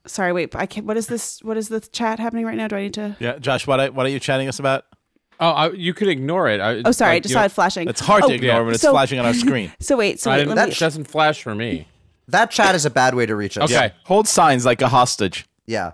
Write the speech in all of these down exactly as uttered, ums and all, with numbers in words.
Sorry, wait. I can't. What is this? What is the chat happening right now? Do I need to? Yeah, Josh, what are, what are you chatting us about? Oh, I, you could ignore it. I, Oh, sorry. like, I just you saw know, it flashing. It's hard oh, to ignore yeah. when it's So- flashing on our screen. So wait. So I wait. didn't, Let that me. doesn't flash for me. That chat is a bad way to reach us. Okay. Hold signs like a hostage. Yeah.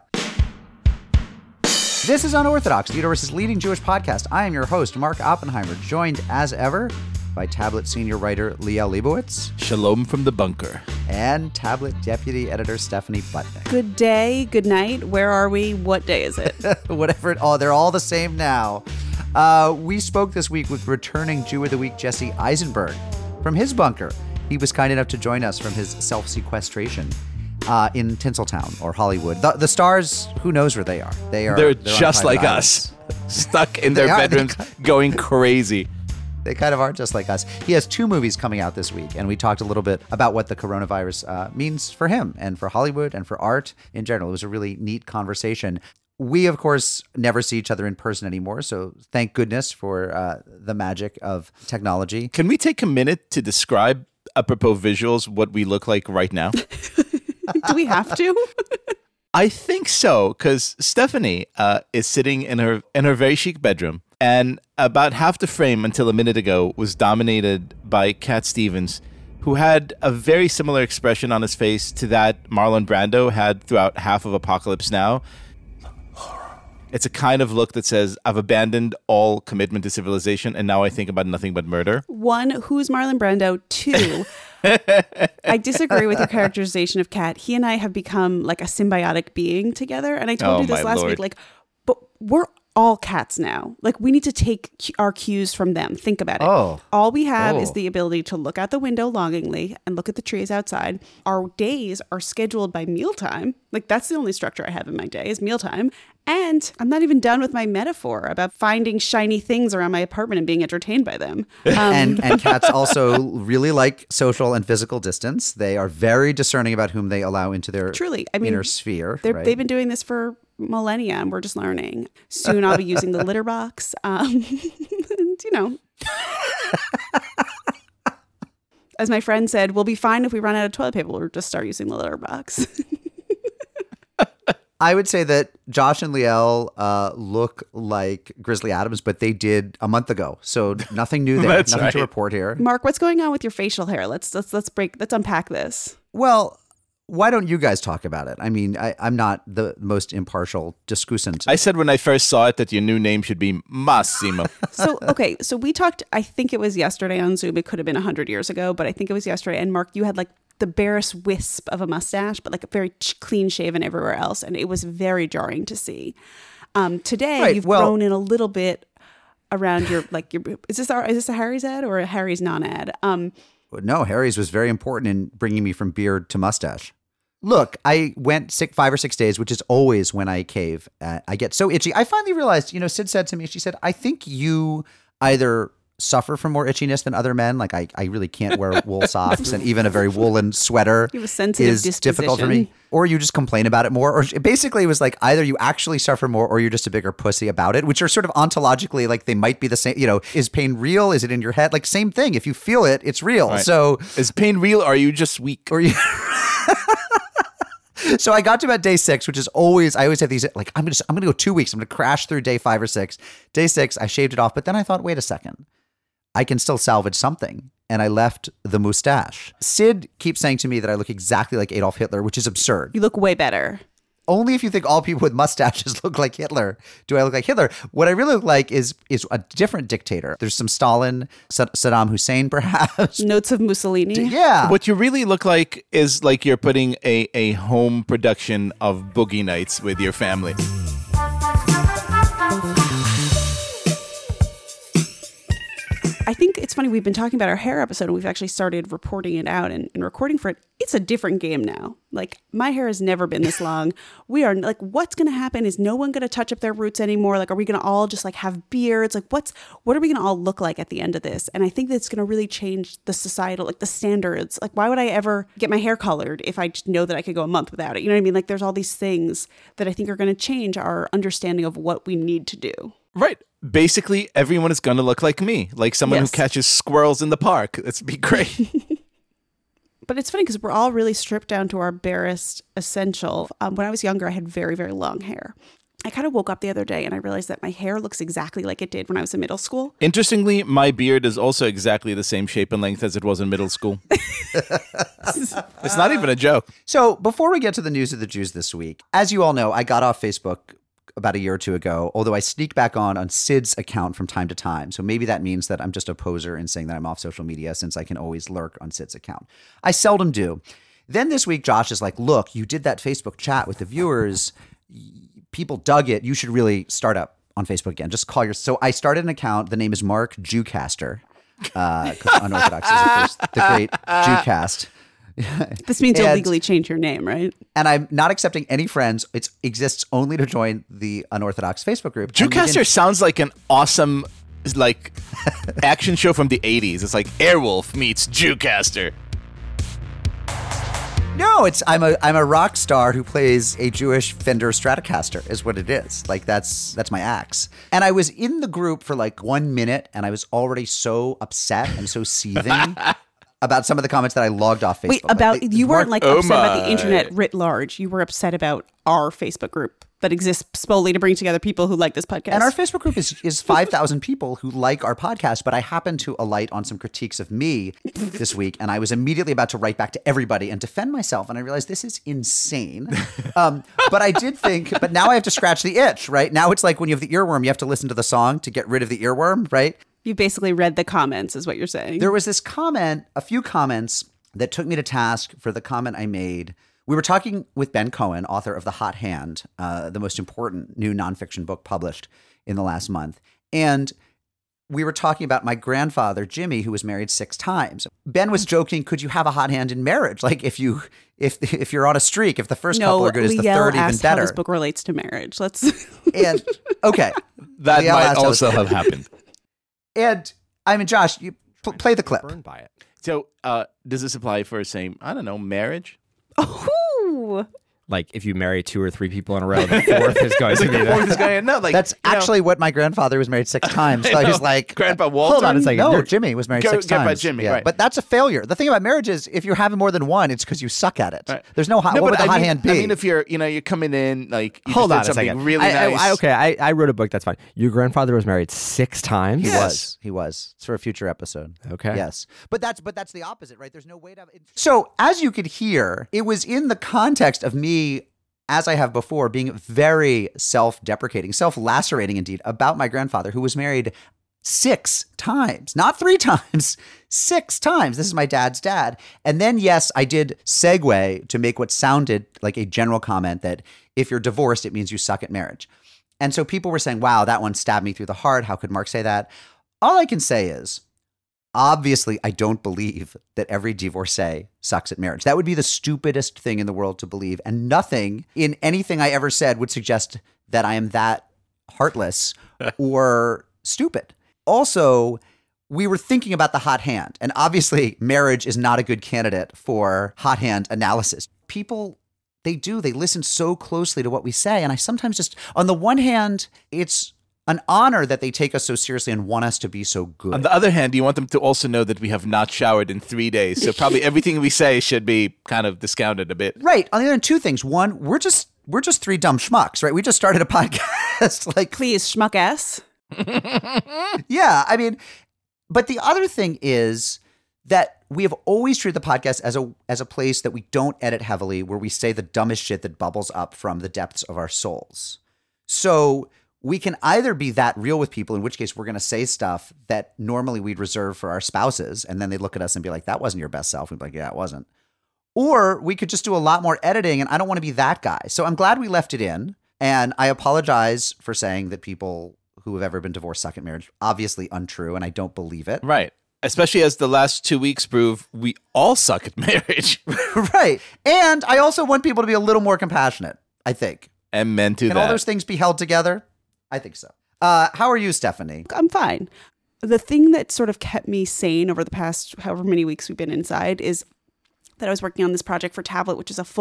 This is Unorthodox, the universe's leading Jewish podcast. I am your host, Mark Oppenheimer, joined as ever by Tablet senior writer Liel Leibowitz Shalom from the bunker. and Tablet deputy editor Stephanie Butnick. Good day. Good night. Where are we? What day is it? Whatever it all, they're all the same now. Uh, we spoke this week with returning Jew of the Week Jesse Eisenberg from his bunker. He was kind enough to join us from his self-sequestration uh, in Tinseltown or Hollywood. The, the stars, who knows where they are? They are. They're, they're on just private like islands. us, stuck in They their are, they bedrooms, going crazy. They kind of are just like us. He has two movies coming out this week, and we talked a little bit about what the coronavirus uh, means for him and for Hollywood and for art in general. It was a really neat conversation. We, of course, never see each other in person anymore, so thank goodness for uh, the magic of technology. Can we take a minute to describe, apropos visuals, what we look like right now? Do we have to? I think so, because Stephanie uh, is sitting in her in her very chic bedroom, and about half the frame until a minute ago was dominated by Cat Stevens, who had a very similar expression on his face to that Marlon Brando had throughout half of Apocalypse Now. It's a kind of look that says, I've abandoned all commitment to civilization, and now I think about nothing but murder. One, who's Marlon Brando? Two, I disagree with your characterization of Cat. He and I have become like a symbiotic being together. And I told Oh, you this my last Lord. week, like, but we're all cats now. Like, we need to take cu- our cues from them. Think about it. Oh. All we have Oh. is the ability to look out the window longingly and look at the trees outside. Our days are scheduled by mealtime. Like, that's the only structure I have in my day is mealtime. And I'm not even done with my metaphor about finding shiny things around my apartment and being entertained by them. Um, And and cats also really like social and physical distance. They are very discerning about whom they allow into their Truly, I mean, inner sphere. they're- Right? they've been doing this for millennia, and we're just learning. Soon I'll be using the litter box. Um, and, you know, as my friend said, we'll be fine if we run out of toilet paper. We'll just start using the litter box. I would say that Josh and Liel uh, look like Grizzly Adams, but they did a month ago. So nothing new there. That's nothing to right. report here. Mark, what's going on with your facial hair? Let's let's let's break. Let's unpack this. Well, why don't you guys talk about it? I mean, I, I'm not the most impartial discussant. I said when I first saw it that your new name should be Massimo. So, okay, so we talked, I think it was yesterday on Zoom. It could have been one hundred years ago, but I think it was yesterday. And Mark, you had like the barest wisp of a mustache, but like a very ch- clean shaven everywhere else. And it was very jarring to see. Um, today, Right, you've well- grown in a little bit around your, like, your, is this our, is this a Harry's ad or a Harry's non-ad? Um, No, Harry's was very important in bringing me from beard to mustache. Look, I went six, five or six days, which is always when I cave. Uh, I get so itchy. I finally realized, you know, Sid said to me, she said, I think you either suffer from more itchiness than other men. Like I, I really can't wear wool socks, and even a very woolen sweater You have a sensitive is difficult for me. disposition. Or you just complain about it more. Or basically it was like either you actually suffer more or you're just a bigger pussy about it, which are sort of ontologically like they might be the same. You know, is pain real? Is it in your head? Like same thing. If you feel it, it's real. Right. So Is pain real or are you just weak? or you So I got to about day six, which is always, I always have these, like, I'm going to, I'm going to go two weeks. I'm going to crash through day five or six. Day six, I shaved it off. But then I thought, wait a second, I can still salvage something. And I left the mustache. Sid keeps saying to me that I look exactly like Adolf Hitler, which is absurd. you look way better. Only if you think all people with mustaches look like Hitler do I look like Hitler. What I really look like is is a different dictator. There's some Stalin, Sa- Saddam Hussein, perhaps. Notes of Mussolini. Yeah. What you really look like is like you're putting a, a home production of Boogie Nights with your family. I think it's funny. We've been talking about our hair episode and we've actually started reporting it out and, and recording for it. It's a different game now. Like my hair has never been this long. We are like, what's going to happen? Is no one going to touch up their roots anymore? Like, are we going to all just like have beards? Like what's, what are we going to all look like at the end of this? And I think that's going to really change the societal, like the standards. Like, why would I ever get my hair colored if I just know that I could go a month without it? You know what I mean? Like there's all these things that I think are going to change our understanding of what we need to do. Right. Basically, everyone is going to look like me, like someone Yes. who catches squirrels in the park. That's be great. But it's funny because we're all really stripped down to our barest essential. Um, when I was younger, I had very, very long hair. I kind of woke up the other day and I realized that my hair looks exactly like it did when I was in middle school. Interestingly, my beard is also exactly the same shape and length as it was in middle school. It's not even a joke. So before we get to the news of the Jews this week, as you all know, I got off Facebook about a year or two ago, although I sneak back on on Sid's account from time to time. So maybe that means that I'm just a poser in saying that I'm off social media since I can always lurk on Sid's account. I seldom do. Then this week, Josh is like, look, you did that Facebook chat with the viewers. People dug it. You should really start up on Facebook again. Just call your... So I started an account. The name is Mark Jewcaster. Uh, 'cause Unorthodox is, of course, the great Jewcast. This means and, you'll legally change your name, right? And I'm not accepting any friends. It exists only to join the Unorthodox Facebook group. Jewcaster begin- sounds like an awesome like action show from the eighties. It's like Airwolf meets Jewcaster. No, it's I'm a I'm a rock star who plays a Jewish Fender Stratocaster is what it is. Like that's that's my axe. And I was in the group for like one minute and I was already so upset and so seething about some of the comments that I logged off Facebook. Wait, about like, you weren't Mark, like oh upset about the my. internet writ large. You were upset about our Facebook group that exists solely to bring together people who like this podcast. And our Facebook group is is five thousand people who like our podcast, but I happened to alight on some critiques of me this week, and I was immediately about to write back to everybody and defend myself, and I realized this is insane. Um, but I did think, but now I have to scratch the itch, right? Now it's like when you have the earworm, you have to listen to the song to get rid of the earworm, right? You basically read the comments, is what you're saying. There was this comment, a few comments that took me to task for the comment I made. We were talking with Ben Cohen, author of The Hot Hand, uh, the most important new nonfiction book published in the last month. And we were talking about my grandfather, Jimmy, who was married six times. Ben was joking, could you have a hot hand in marriage? Like if you if if you're on a streak, if the first no, couple are good, is the Liel third even asked better? How this book relates to marriage. Let's. And okay, That Liel might asked how also this- have happened. And I mean, Josh, you pl- play the clip. Burned by it. So, uh, does this apply for, say, I don't know, marriage? Oh, Like if you marry two or three people in a row, the fourth is going to be Or there. this guy, no, like That's you know, actually what my grandfather was married six times. So I he's know. like, Grandpa Walter. Hold on a second. no, You're- Jimmy was married Go- six get by times. Jimmy, yeah. right. But that's a failure. The thing about marriage is if you're having more than one, it's because you suck at it. Right. There's no hot. No, what but would the I hot mean, hand be? I mean, if you're, you know, you're coming in, like, you Hold just on did a something second. really I, nice. I, I, okay, I, I wrote a book. That's fine. Your grandfather was married six times. he Yes. was. He was. It's for a future episode. Okay. Yes. But that's but that's the opposite, right? There's no way to have it. So as you could hear, it was in the context of me, as I have before, being very self-deprecating, self-lacerating indeed, about my grandfather who was married six times, not three times, six times. This is my dad's dad. And then, yes, I did segue to make what sounded like a general comment that if you're divorced, it means you suck at marriage. And so people were saying, wow, that one stabbed me through the heart. How could Mark say that? All I can say is, obviously, I don't believe that every divorcee sucks at marriage. That would be the stupidest thing in the world to believe. And nothing in anything I ever said would suggest that I am that heartless or stupid. Also, we were thinking about the hot hand. And obviously, marriage is not a good candidate for hot hand analysis. People, they do. They listen so closely to what we say. And I sometimes just, on the one hand, it's an honor that they take us so seriously and want us to be so good. On the other hand, you want them to also know that we have not showered in three days. So probably everything we say should be kind of discounted a bit. Right. On the other hand, two things. One, we're just we're just three dumb schmucks, right? We just started a podcast. Like, please, schmuck S. yeah, I mean, but the other thing is that we have always treated the podcast as a as a place that we don't edit heavily, where we say the dumbest shit that bubbles up from the depths of our souls. So we can either be that real with people, in which case we're going to say stuff that normally we'd reserve for our spouses, and then they look at us and be like, that wasn't your best self. We'd be like, yeah, it wasn't. Or we could just do a lot more editing, and I don't want to be that guy. So I'm glad we left it in, and I apologize for saying that people who have ever been divorced suck at marriage. Obviously untrue, and I don't believe it. Right. Especially as the last two weeks prove, we all suck at marriage. Right. And I also want people to be a little more compassionate, I think. And men to Can that. all those things be held together? I think so. Uh, how are you, Stephanie? I'm fine. The thing that sort of kept me sane over the past however many weeks we've been inside is that I was working on this project for Tablet, which is a full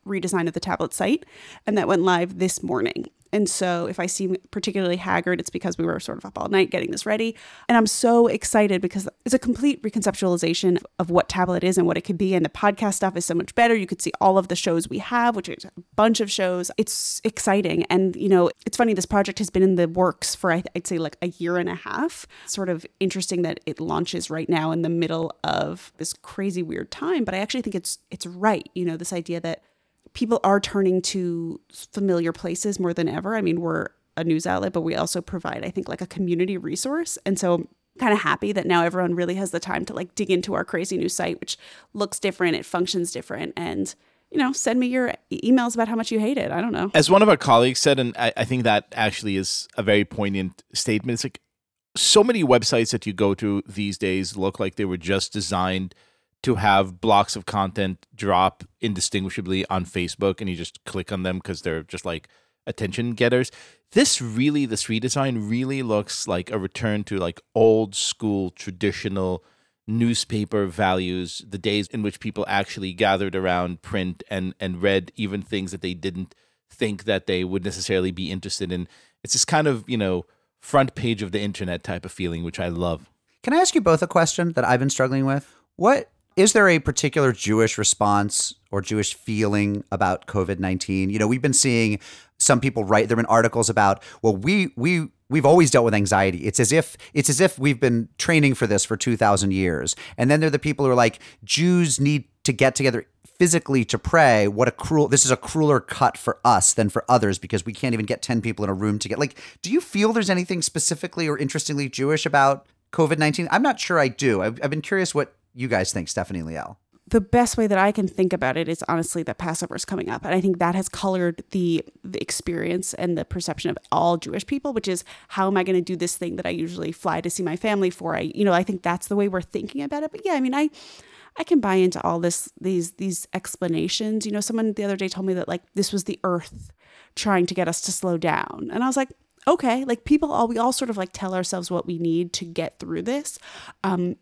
redesign of the tablet site, and that went live this morning. And so if I seem particularly haggard, it's because we were sort of up all night getting this ready. And I'm so excited because it's a complete reconceptualization of what Tablet is and what it could be. And the podcast stuff is so much better. You could see all of the shows we have, which is a bunch of shows. It's exciting. And, you know, it's funny, this project has been in the works for, I'd say, like a year and a half. Sort of interesting that it launches right now in the middle of this crazy, weird time. But I actually think it's it's right. You know, this idea that people are turning to familiar places more than ever. I mean, we're a news outlet, but we also provide, I think, like a community resource. And so I'm kind of happy that now everyone really has the time to like dig into our crazy new site, which looks different, it functions different. And, you know, send me your e- emails about how much you hate it. I don't know. As one of our colleagues said, and I, I think that actually is a very poignant statement, it's like so many websites that you go to these days look like they were just designed to have blocks of content drop indistinguishably on Facebook, and you just click on them because they're just like attention getters. This really, this redesign really looks like a return to like old school traditional newspaper values, the days in which people actually gathered around print and, and read even things that they didn't think that they would necessarily be interested in. It's this kind of, you know, front page of the internet type of feeling, which I love. Can I ask you both a question that I've been struggling with? What Is there a particular Jewish response or Jewish feeling about COVID nineteen? You know, we've been seeing some people write, there have been articles about, well, we we we've always dealt with anxiety. It's as if it's as if we've been training for this for two thousand years. And then there are the people who are like, Jews need to get together physically to pray. What a cruel, this is a crueler cut for us than for others because we can't even get ten people in a room to get, like, do you feel there's anything specifically or interestingly Jewish about COVID nineteen? I'm not sure I do. I've, I've been curious what you guys think, Stephanie Liel. The best way that I can think about it is honestly that Passover is coming up. And I think that has colored the, the experience and the perception of all Jewish people, which is, how am I going to do this thing that I usually fly to see my family for? I, you know, I think that's the way we're thinking about it. But yeah, I mean, I, I can buy into all this, these, these explanations. You know, someone the other day told me that like, this was the earth trying to get us to slow down. And I was like, okay, like people all, we all sort of like tell ourselves what we need to get through this. Um,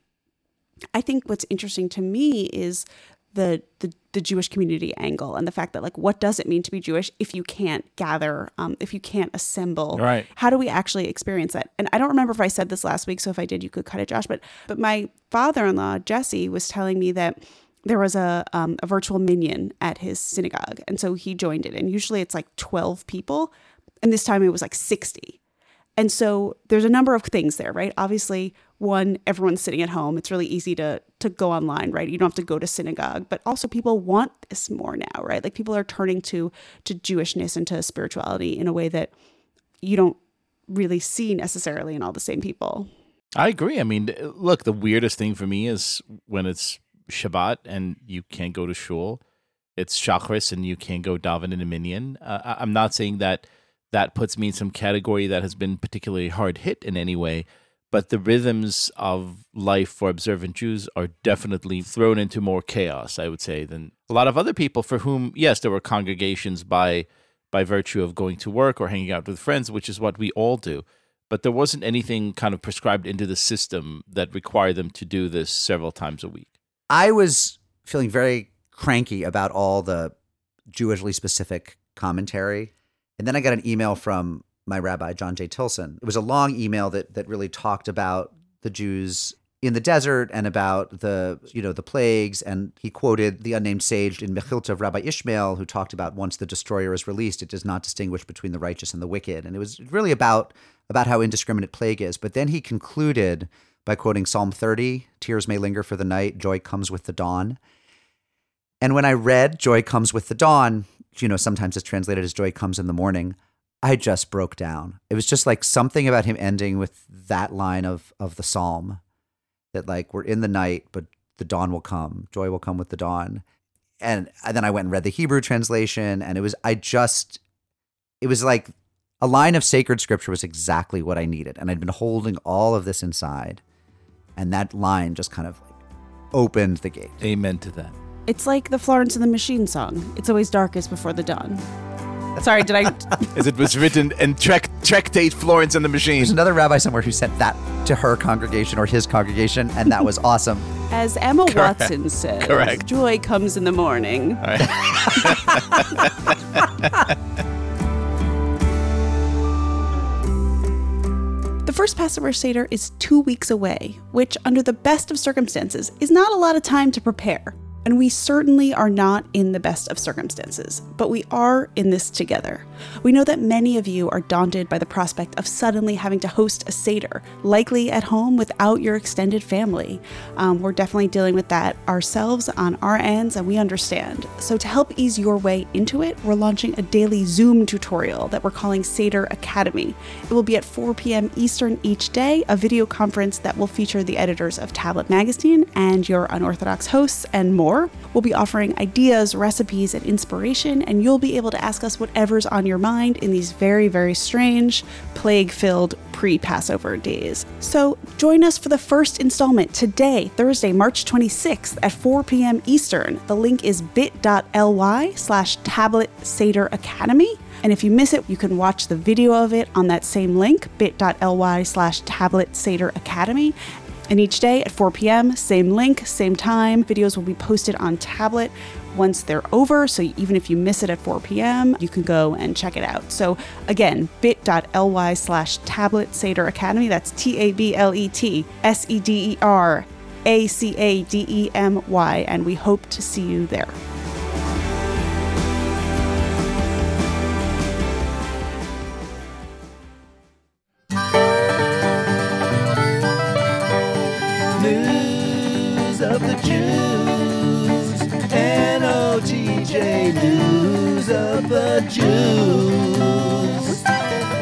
I think what's interesting to me is the, the the Jewish community angle and the fact that, like, what does it mean to be Jewish if you can't gather, um, if you can't assemble? Right. How do we actually experience that? And I don't remember if I said this last week, so if I did, you could cut it, Josh. But but my father-in-law, Jesse, was telling me that there was a um, a virtual minyan at his synagogue, and so he joined it. And usually it's like twelve people, and this time it was like sixty. And so there's a number of things there, right? Obviously, one, everyone's sitting at home. It's really easy to to go online, right? You don't have to go to synagogue. But also people want this more now, right? Like people are turning to to Jewishness and to spirituality in a way that you don't really see necessarily in all the same people. I agree. I mean, look, the weirdest thing for me is when it's Shabbat and you can't go to shul. It's Shacharis and you can't go daven in a minyan. Uh, I'm not saying that that puts me in some category that has been particularly hard hit in any way, but the rhythms of life for observant Jews are definitely thrown into more chaos, I would say, than a lot of other people for whom, yes, there were congregations by by virtue of going to work or hanging out with friends, which is what we all do. But there wasn't anything kind of prescribed into the system that required them to do this several times a week. I was feeling very cranky about all the Jewishly specific commentary. And then I got an email from my rabbi, John J. Tilson. It was a long email that that really talked about the Jews in the desert and about the, you know, the plagues. And he quoted the unnamed sage in Mechilta of Rabbi Ishmael, who talked about once the destroyer is released, it does not distinguish between the righteous and the wicked. And it was really about, about how indiscriminate plague is. But then he concluded by quoting Psalm thirty, tears may linger for the night, joy comes with the dawn. And when I read joy comes with the dawn, you know, sometimes it's translated as joy comes in the morning, I just broke down. It was just like something about him ending with that line of of the psalm that like, we're in the night, but the dawn will come. Joy will come with the dawn. And, and then I went and read the Hebrew translation, and it was, I just, it was like a line of sacred scripture was exactly what I needed. And I'd been holding all of this inside. And that line just kind of like opened the gate. Amen to that. It's like the Florence and the Machine song. It's always darkest before the dawn. Sorry, did I? As it was written in Trek, Trectate Florence and the Machine. There's another rabbi somewhere who sent that to her congregation or his congregation, and that was awesome. As Emma Correct. Watson says, Correct. Joy comes in the morning. All right. The first Passover Seder is two weeks away, which, under the best of circumstances, is not a lot of time to prepare. And we certainly are not in the best of circumstances, but we are in this together. We know that many of you are daunted by the prospect of suddenly having to host a Seder, likely at home without your extended family. Um, we're definitely dealing with that ourselves on our ends, and we understand. So to help ease your way into it, we're launching a daily Zoom tutorial that we're calling Seder Academy. It will be at four p.m. Eastern each day, a video conference that will feature the editors of Tablet Magazine and your unorthodox hosts and more. We'll be offering ideas, recipes, and inspiration, and you'll be able to ask us whatever's on your mind in these very, very strange, plague-filled pre-Passover days. So join us for the first installment today, Thursday, March twenty-sixth at four p.m. Eastern. The link is bit.ly slash tablet Seder Academy. And if you miss it, you can watch the video of it on that same link, bit.ly slash tablet Seder Academy. And each day at four p.m., same link, same time, videos will be posted on Tablet once they're over. So even if you miss it at four p.m., you can go and check it out. So again, bit.ly slash tablet Seder Academy. That's T A B L E T S E D E R A C A D E M Y. And we hope to see you there. News of the Jews. N O T J News of the Jews.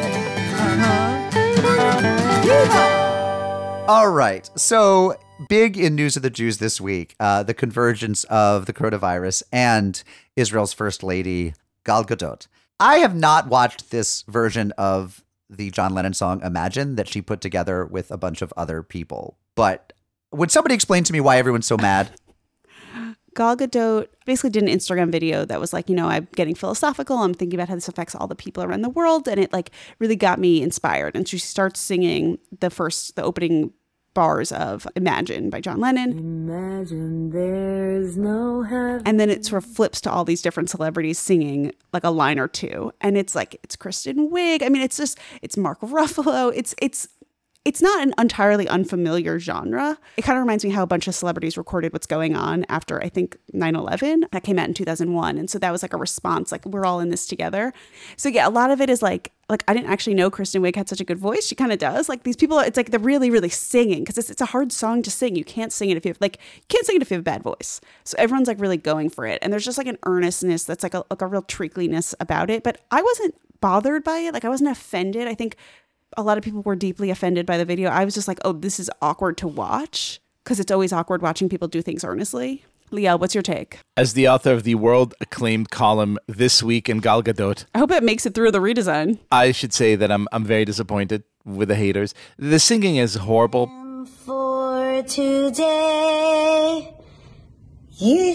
Uh-huh. All right. So big in News of the Jews this week, uh, the convergence of the coronavirus and Israel's First Lady, Gal Gadot. I have not watched this version of the John Lennon song Imagine that she put together with a bunch of other people, but would somebody explain to me why everyone's so mad? Gal Gadot basically did an Instagram video that was like, you know, I'm getting philosophical. I'm thinking about how this affects all the people around the world. And it like really got me inspired. And she starts singing the first, the opening bars of Imagine by John Lennon. Imagine there's no heaven. And then it sort of flips to all these different celebrities singing like a line or two. And it's like, it's Kristen Wiig. I mean, it's just, it's Mark Ruffalo. It's, it's, It's not an entirely unfamiliar genre. It kind of reminds me how a bunch of celebrities recorded what's going on after, I think, nine eleven. That came out in two thousand one. And so that was like a response, like, we're all in this together. So yeah, a lot of it is like, like I didn't actually know Kristen Wiig had such a good voice. She kind of does. Like these people, it's like they're really, really singing because it's, it's a hard song to sing. You can't sing it if you have, like, you can't sing it if you have a bad voice. So everyone's like really going for it. And there's just like an earnestness that's like a, like a real treacliness about it. But I wasn't bothered by it. Like I wasn't offended. I think a lot of people were deeply offended by the video. I was just like, oh, this is awkward to watch because it's always awkward watching people do things earnestly. Liel, what's your take? As the author of the world-acclaimed column This Week in Gal Gadot, I hope it makes it through the redesign. I should say that I'm I'm very disappointed with the haters. The singing is horrible. For today, yeah.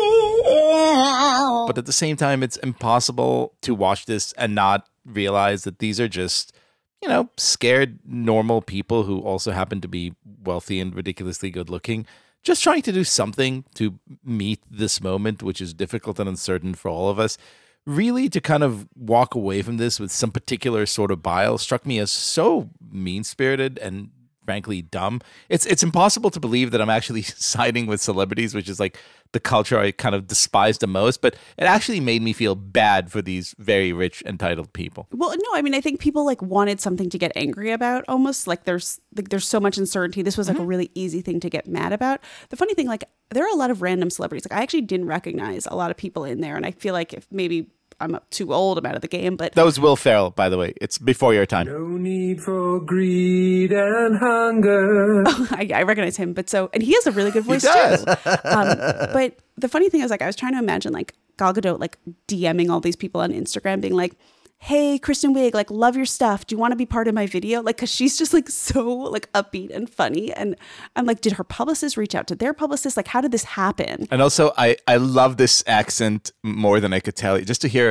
But at the same time, it's impossible to watch this and not realize that these are just, you know, scared, normal people who also happen to be wealthy and ridiculously good looking, just trying to do something to meet this moment, which is difficult and uncertain for all of us. Really, to kind of walk away from this with some particular sort of bile struck me as so mean-spirited and frankly dumb. It's it's impossible to believe that I'm actually siding with celebrities, which is like the culture I kind of despise the most, but it actually made me feel bad for these very rich, entitled people. Well, no, I mean, I think people like wanted something to get angry about almost. Like there's like there's so much uncertainty. This was like mm-hmm. a really easy thing to get mad about. The funny thing, like there are a lot of random celebrities. Like I actually didn't recognize a lot of people in there. And I feel like if maybe I'm too old, I'm out of the game, but... That was Will Ferrell, by the way. It's before your time. No need for greed and hunger. Oh, I, I recognize him, but so... And he has a really good voice, too. Um, but the funny thing is, like, I was trying to imagine, like, Gal Gadot, like, DMing all these people on Instagram, being like, hey, Kristen Wiig, like, love your stuff. Do you want to be part of my video? Like, because she's just, like, so, like, upbeat and funny. And I'm like, did her publicist reach out to their publicist? Like, how did this happen? And also, I, I love this accent more than I could tell you. Just to hear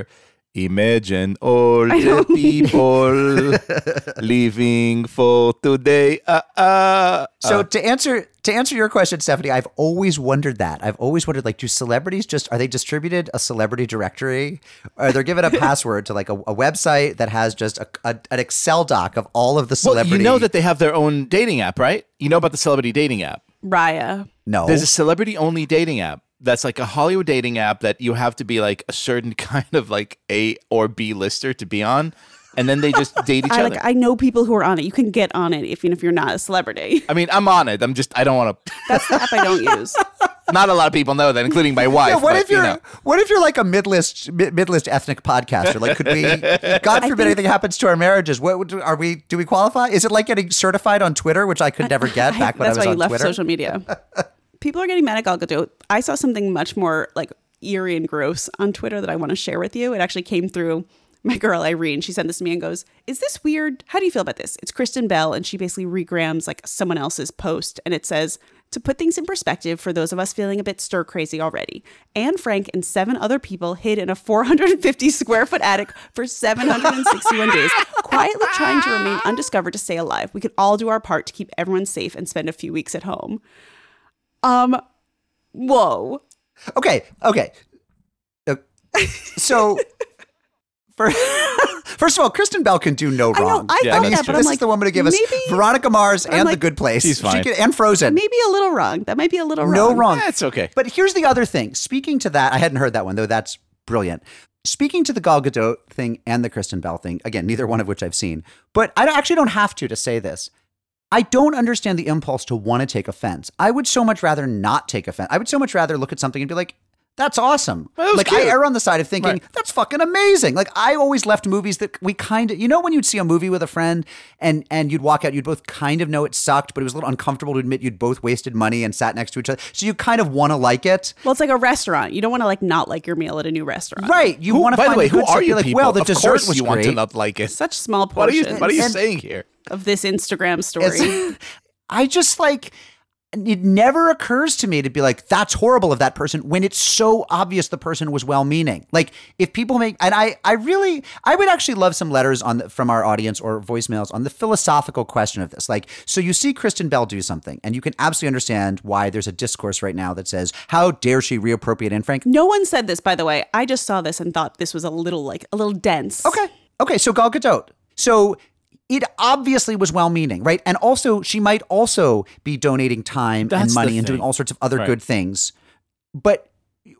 Imagine all the people leaving for today. Uh, uh, So uh. to answer to answer your question, Stephanie, I've always wondered that. I've always wondered, like, do celebrities just, are they distributed a celebrity directory? Or they're given a password to like a, a website that has just a, a, an Excel doc of all of the Well, celebrity. you know that they have their own dating app, right? You know about the celebrity dating app. Raya. No. There's a celebrity-only dating app. That's like a Hollywood dating app that you have to be like a certain kind of like A or B lister to be on. And then they just date each I other. like. I know people who are on it. You can get on it even if you're not a celebrity. I mean, I'm on it. I'm just, I don't want to. That's the app I don't use. Not a lot of people know that, including my wife. Yeah, what but, if you're you know. what if you're like a mid-list mid- mid-list ethnic podcaster? Like, could we? God forbid anything happens to our marriages. What would, are we? Do we qualify? Is it like getting certified on Twitter, which I could never get back when I That's was why on you left Twitter? social media. People are getting mad at Gal Gadot. I saw something much more like eerie and gross on Twitter that I want to share with you. It actually came through my girl Irene. She sent this to me and goes, "Is this weird? How do you feel about this?" It's Kristen Bell, and she basically regrams like someone else's post, and it says, "To put things in perspective for those of us feeling a bit stir crazy already, Anne Frank and seven other people hid in a four hundred fifty square foot attic for seven hundred sixty-one days, quietly trying to remain undiscovered to stay alive. We could all do our part to keep everyone safe and spend a few weeks at home." Um, whoa. Okay, okay. Uh, So, for, first of all, Kristen Bell can do no I know, wrong. I Yeah, thought that's that, true. but I'm this like, is the woman to give us maybe, Veronica Mars I'm and like, The Good Place. She's She fine. could- and Frozen. maybe a little wrong. That might be a little wrong. No wrong. That's okay. But here's the other thing. Speaking to that, I hadn't heard that one, though that's brilliant. Speaking to the Gal Gadot thing and the Kristen Bell thing, again, neither one of which I've seen, but I don't- actually don't have to to say this. I don't understand the impulse to want to take offense. I would so much rather not take offense. I would so much rather look at something and be like, that's awesome. That was Like, cute. I err on the side of thinking, Right. that's fucking amazing. Like, I always left movies that we kind of, you know, when you'd see a movie with a friend and and you'd walk out, you'd both kind of know it sucked, but it was a little uncomfortable to admit you'd both wasted money and sat next to each other. So you kind of want to like it. Well, it's like a restaurant. You don't want to like not like your meal at a new restaurant. Right. You Who- want to by find the way, the good who stuff. are you You're like, people? well, the of dessert course was you want great. to not like it. Such small What are you, portions what are you And- saying here? of this Instagram story. It's- I just like, it never occurs to me to be like, that's horrible of that person when it's so obvious the person was well-meaning. Like, if people make, and I, I really, I would actually love some letters on the, from our audience or voicemails on the philosophical question of this. Like, so you see Kristen Bell do something and you can absolutely understand why there's a discourse right now that says, how dare she reappropriate Anne Frank? No one said this, by the way. I just saw this and thought this was a little like a little dense. Okay. Okay. So Gal Gadot. So it obviously was well-meaning, right? And also, she might also be donating time That's and the money and doing thing. all sorts of other Right. good things. But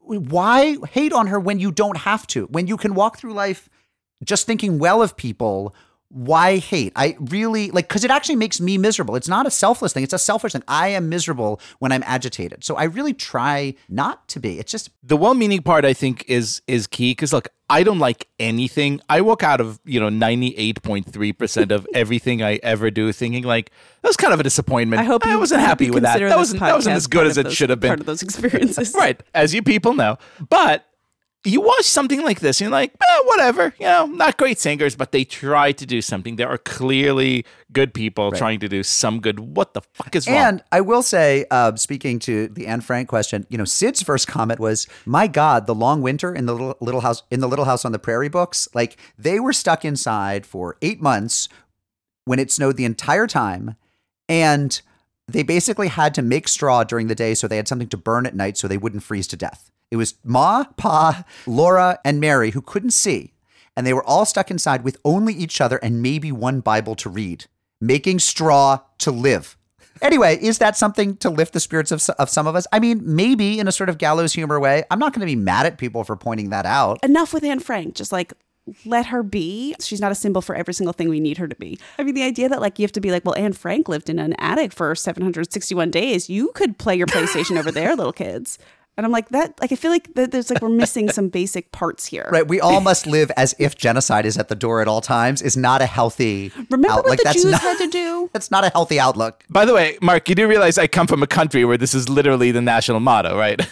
why hate on her when you don't have to? When you can walk through life just thinking well of people, why hate? I really like, because it actually makes me miserable. It's not a selfless thing. It's a selfish thing. I am miserable when I'm agitated. So I really try not to be. It's just, The well-meaning part, I think, is is key because look, I don't like anything. I walk out of you know ninety-eight point three percent of everything I ever do thinking like that was kind of a disappointment. I hope you I wasn't I hope happy you with that. consider That this wasn't that wasn't podcast as good part as of it those- should have been. Part of those experiences. Right, as you people know. But you watch something like this and you're like, eh, whatever, you know, not great singers, but they try to do something. There are clearly good people trying to do some good. What the fuck is wrong? and I will say, uh, speaking to the Anne Frank question, you know, Sid's first comment was, "My God, the long winter in the little, little house in the Little House on the Prairie books. Like, they were stuck inside for eight months when it snowed the entire time, and they basically had to make straw during the day so they had something to burn at night so they wouldn't freeze to death. It was Ma, Pa, Laura, and Mary who couldn't see, and they were all stuck inside with only each other and maybe one Bible to read, making straw to live." Anyway, is that something to lift the spirits of, s- of some of us? I mean, maybe in a sort of gallows humor way. I'm not going to be mad at people for pointing that out. Enough with Anne Frank. Just like let her be. She's not a symbol for every single thing we need her to be. I mean, the idea that like you have to be like, well, Anne Frank lived in an attic for seven hundred sixty-one days. You could play your PlayStation over there, little kids. And I'm like that. Like I feel like that there's like we're missing some basic parts here. Right, we all must live as if genocide is at the door at all times is not a healthy Remember out- what like, the that's Jews not, had to do? That's not a healthy outlook. By the way, Mark, you do realize I come from a country where this is literally the national motto, right?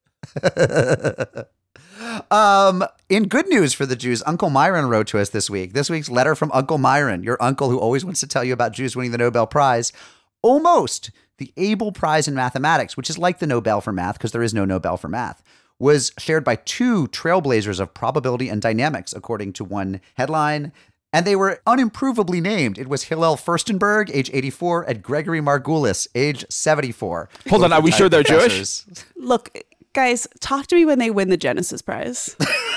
Um, in good news for the Jews, Uncle Myron wrote to us this week. This week's letter from Uncle Myron, your uncle who always wants to tell you about Jews winning the Nobel Prize. Almost the Abel Prize in mathematics, which is like the Nobel for math because there is no Nobel for math, was shared by two trailblazers of probability and dynamics, according to one headline. And they were unimprovably named. It was Hillel Furstenberg, age eighty-four, and Gregory Margulis, age seventy-four. Hold on, are we sure they're Professors. Jewish? Look, guys, talk to me when they win the Genesis Prize.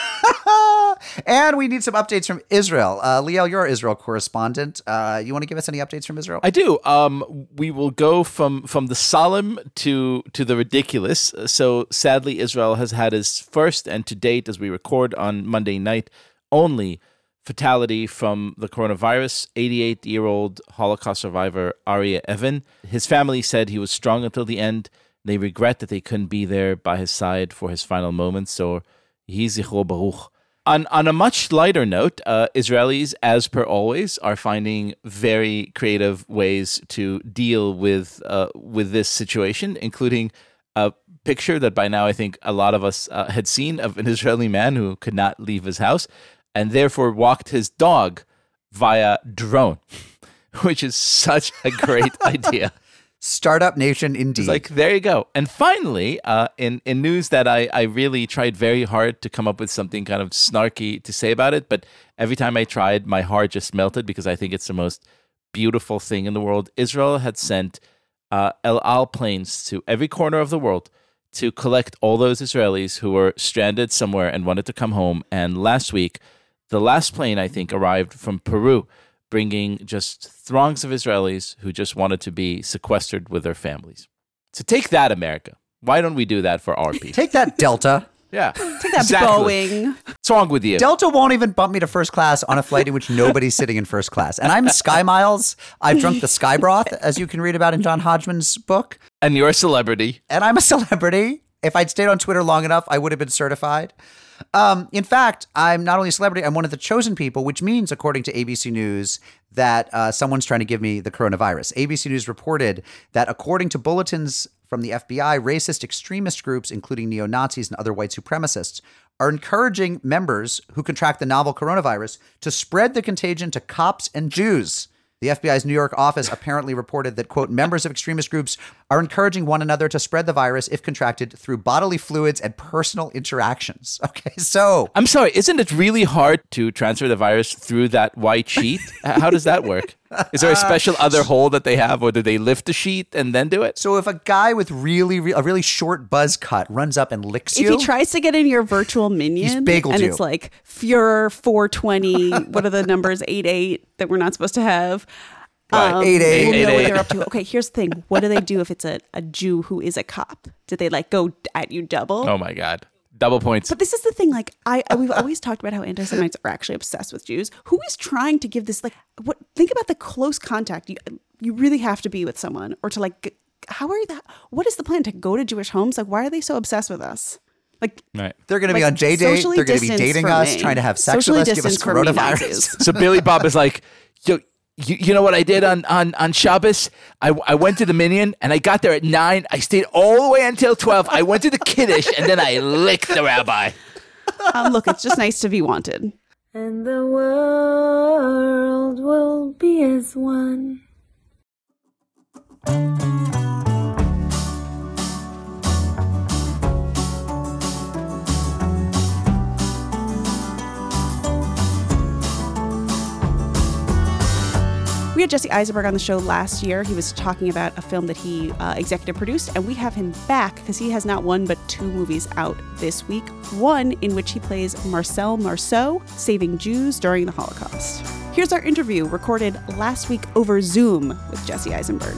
And we need some updates from Israel. Uh, Liel, you're our Israel correspondent. Uh, you want to give us any updates from Israel? I do. Um, we will go from from the solemn to to the ridiculous. So sadly, Israel has had its first and to date, as we record on Monday night, only fatality from the coronavirus. eighty-eight-year-old Holocaust survivor Aryeh Evan. His family said he was strong until the end. They regret that they couldn't be there by his side for his final moments. So, Yehi Zichro Baruch. On on a much lighter note, uh, Israelis, as per always, are finding very creative ways to deal with uh, with this situation, including a picture that by now I think a lot of us uh, had seen of an Israeli man who could not leave his house and therefore walked his dog via drone, which is such a great idea. Startup nation, indeed. It's like, there you go. And finally, uh, in, in news that I, I really tried very hard to come up with something kind of snarky to say about it, but every time I tried, my heart just melted because I think it's the most beautiful thing in the world. Israel had sent uh, El Al planes to every corner of the world to collect all those Israelis who were stranded somewhere and wanted to come home. And last week, the last plane, I think, arrived from Peru, bringing just throngs of Israelis who just wanted to be sequestered with their families. So take that, America. Why don't we do that for our people? Take that, Delta. Yeah. Take that, exactly. Boeing. What's wrong with you? Delta won't even bump me to first class on a flight in which nobody's sitting in first class. And I'm Sky Miles. I've drunk the Sky Broth, as you can read about in John Hodgman's book. And you're a celebrity. And I'm a celebrity. If I'd stayed on Twitter long enough, I would have been certified. Um, in fact, I'm not only a celebrity, I'm one of the chosen people, which means, according to A B C News, that uh, someone's trying to give me the coronavirus. A B C News reported that according to bulletins from the F B I, racist extremist groups, including neo-Nazis and other white supremacists, are encouraging members who contract the novel coronavirus to spread the contagion to cops and Jews. The F B I's New York office apparently reported that, quote, members of extremist groups are encouraging one another to spread the virus if contracted through bodily fluids and personal interactions. Okay, so... I'm sorry, isn't it really hard to transfer the virus through that white sheet? How does that work? Is there a special other hole that they have, or do they lift the sheet and then do it? So if a guy with really, re- a really short buzz cut runs up and licks If you... he tries to get in your virtual minion, bageled and you. it's like Fuhrer four twenty, what are the numbers, eight eight that we're not supposed to have? Right. Um, eight eight. We'll know eight what eight. they're up to. Okay, here's the thing. What do they do if it's a, a Jew who is a cop? Did they like go at you double? Oh my God. Double points. But this is the thing, like I, I we've always talked about how anti-Semites are actually obsessed with Jews. Who is trying to give this like what? Think about the close contact you you really have to be with someone, or to like g- how are you that? What is the plan to go to Jewish homes? Like why are they so obsessed with us? Like Right. They're going to be like, on J-Date. socially They're going to be distanced dating from us, me. trying to have sex Socially with us, give us distanced from me, coronavirus. Nazis. So Billy Bob is like, yo, you, you know what I did on, on, on Shabbos? I, I went to the Minyan and I got there at nine. I stayed all the way until twelve. I went to the Kiddush and then I licked the rabbi. um, look, it's just nice to be wanted. And the world will be as one. We had Jesse Eisenberg on the show last year. He was talking about a film that he uh, executive produced, and we have him back because he has not one but two movies out this week. One in which he plays Marcel Marceau, saving Jews during the Holocaust. Here's our interview recorded last week over Zoom with Jesse Eisenberg.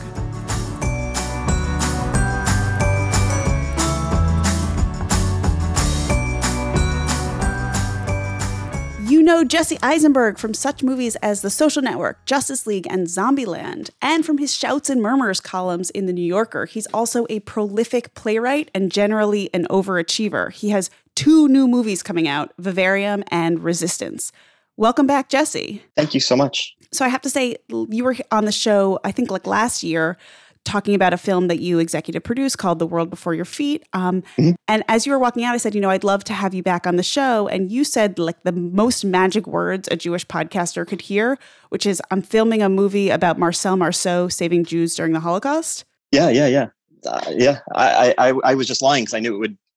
You know Jesse Eisenberg from such movies as The Social Network, Justice League, and Zombieland, and from his Shouts and Murmurs columns in The New Yorker. He's also a prolific playwright and generally an overachiever. He has two new movies coming out, Vivarium and Resistance. Welcome back, Jesse. Thank you so much. So I have to say, you were on the show, I think like last year, talking about a film that you executive produced called The World Before Your Feet. Um, mm-hmm. And as you were walking out, I said, you know, I'd love to have you back on the show. And you said like the most magic words a Jewish podcaster could hear, which is, I'm filming a movie about Marcel Marceau saving Jews during the Holocaust. Yeah, yeah, yeah. Uh, yeah, I, I, I was just lying because I knew it would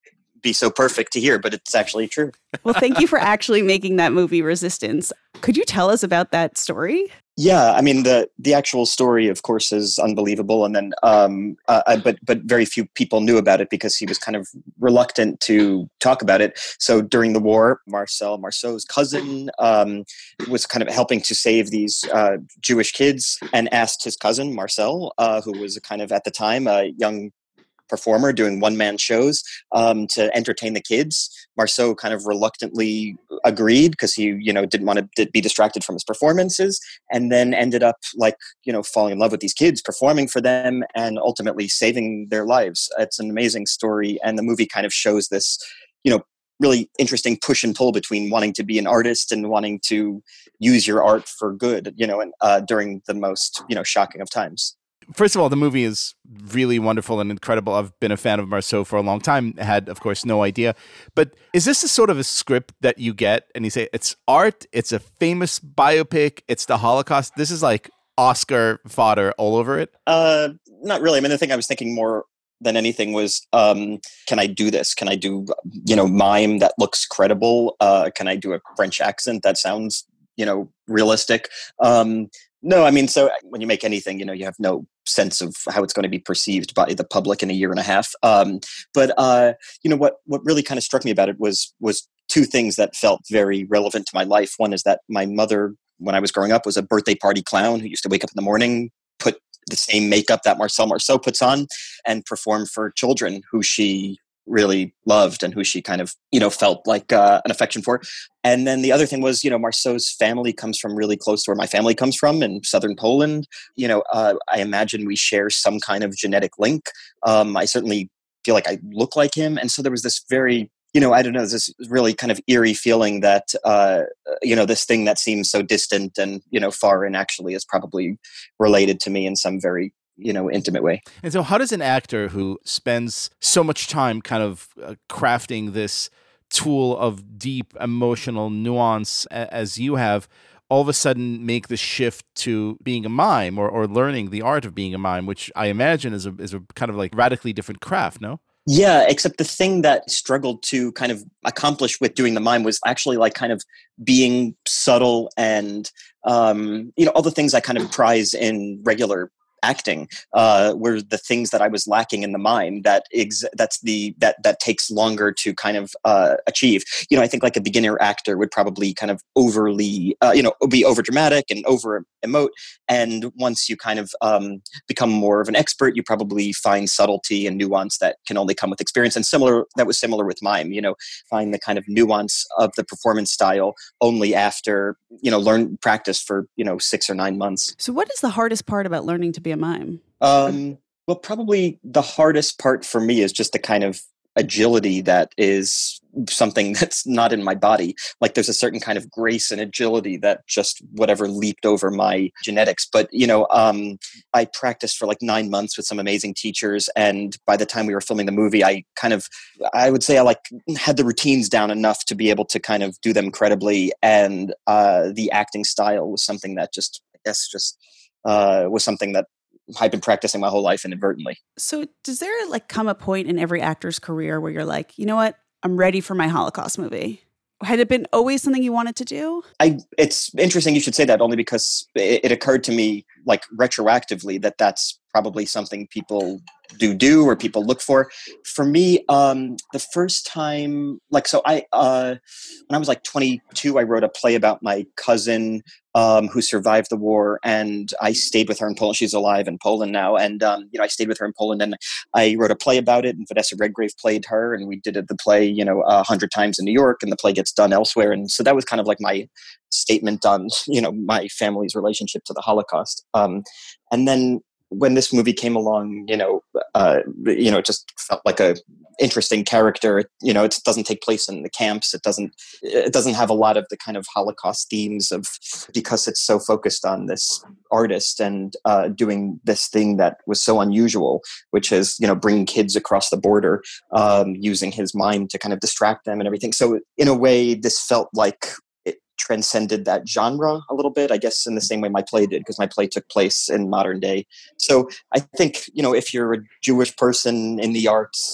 be so perfect to hear, but it's actually true. Well, thank you for actually making that movie Resistance. Could you tell us about that story? Yeah, I mean the the actual story, of course, is unbelievable, and then um, uh, but but very few people knew about it because he was kind of reluctant to talk about it. So during the war, Marcel Marceau's cousin um, was kind of helping to save these uh, Jewish kids, and asked his cousin Marcel, uh, who was a kind of at the time a young performer doing one-man shows, um, to entertain the kids. Marceau kind of reluctantly agreed because he, you know, didn't want to be distracted from his performances, and then ended up like, you know, falling in love with these kids, performing for them, and ultimately saving their lives. It's an amazing story, and the movie kind of shows this, you know, really interesting push and pull between wanting to be an artist and wanting to use your art for good, you know, and uh, during the most, you know, shocking of times. First of all, the movie is really wonderful and incredible. I've been a fan of Marceau for a long time. Had, of course, no idea. But is this a sort of a script that you get and you say, it's art, it's a famous biopic, it's the Holocaust? This is like Oscar fodder all over it? Uh, not really. I mean, the thing I was thinking more than anything was, um, can I do this? Can I do, you know, mime that looks credible? Uh, can I do a French accent that sounds, you know, realistic? Um, no, I mean, so when you make anything, you know, you have no sense of how it's going to be perceived by the public in a year and a half. Um, but, uh, you know, what, what really kind of struck me about it was, was two things that felt very relevant to my life. One is that my mother, when I was growing up, was a birthday party clown who used to wake up in the morning, put the same makeup that Marcel Marceau puts on, and perform for children who she really loved and who she kind of, you know, felt like uh, an affection for. And then the other thing was, you know, Marceau's family comes from really close to where my family comes from in southern Poland. You know, uh, I imagine we share some kind of genetic link. Um, I certainly feel like I look like him. And so there was this very, you know, I don't know, this really kind of eerie feeling that, uh, you know, this thing that seems so distant and, you know, far and actually is probably related to me in some very, you know, intimate way. And so how does an actor who spends so much time kind of uh, crafting this tool of deep emotional nuance a- as you have, all of a sudden make the shift to being a mime or, or learning the art of being a mime, which I imagine is a, is a kind of like radically different craft, no? Yeah, except the thing that struggled to kind of accomplish with doing the mime was actually like kind of being subtle and, um, you know, all the things I kind of prize in regular acting uh, were the things that I was lacking in the mime. That ex- that's the that that takes longer to kind of uh, achieve. You know, I think like a beginner actor would probably kind of overly, uh, you know, be over dramatic and over emote. And once you kind of um, become more of an expert, you probably find subtlety and nuance that can only come with experience. And similar, that was similar with mime. You know, find the kind of nuance of the performance style only after, you know, learn practice for, you know, six or nine months. So what is the hardest part about learning to be a mime? Um, well, probably the hardest part for me is just the kind of agility that is something that's not in my body. Like there's a certain kind of grace and agility that just whatever leaped over my genetics. But, you know, um, I practiced for like nine months with some amazing teachers. And by the time we were filming the movie, I kind of, I would say I like had the routines down enough to be able to kind of do them credibly. And uh, the acting style was something that just, I guess, just uh, was something that I've been practicing my whole life inadvertently. So does there like come a point in every actor's career where you're like, you know what, I'm ready for my Holocaust movie? Had it been always something you wanted to do? I. It's interesting you should say that, only because it, it occurred to me like retroactively that that's probably something people do do or people look for. For me, um, the first time, like, so I, uh, when I was like twenty-two, I wrote a play about my cousin um, who survived the war, and I stayed with her in Poland. She's alive in Poland now. And, um, you know, I stayed with her in Poland, and I wrote a play about it, and Vanessa Redgrave played her, and we did the play, you know, a hundred times in New York, and the play gets done elsewhere. And so that was kind of like my statement on, you know, my family's relationship to the Holocaust. Um, and then when this movie came along, you know, uh, you know, it just felt like a interesting character. You know, it doesn't take place in the camps. It doesn't, it doesn't have a lot of the kind of Holocaust themes of, because it's so focused on this artist and uh, doing this thing that was so unusual, which is, you know, bringing kids across the border, um, using his mind to kind of distract them and everything. So in a way, this felt like transcended that genre a little bit, I guess, in the same way my play did, because my play took place in modern day. So I think, you know, if you're a Jewish person in the arts,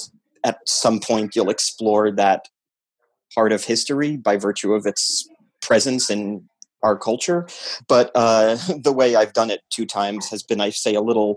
at some point you'll explore that part of history by virtue of its presence in our culture. But uh, the way I've done it two times has been, I say, a little,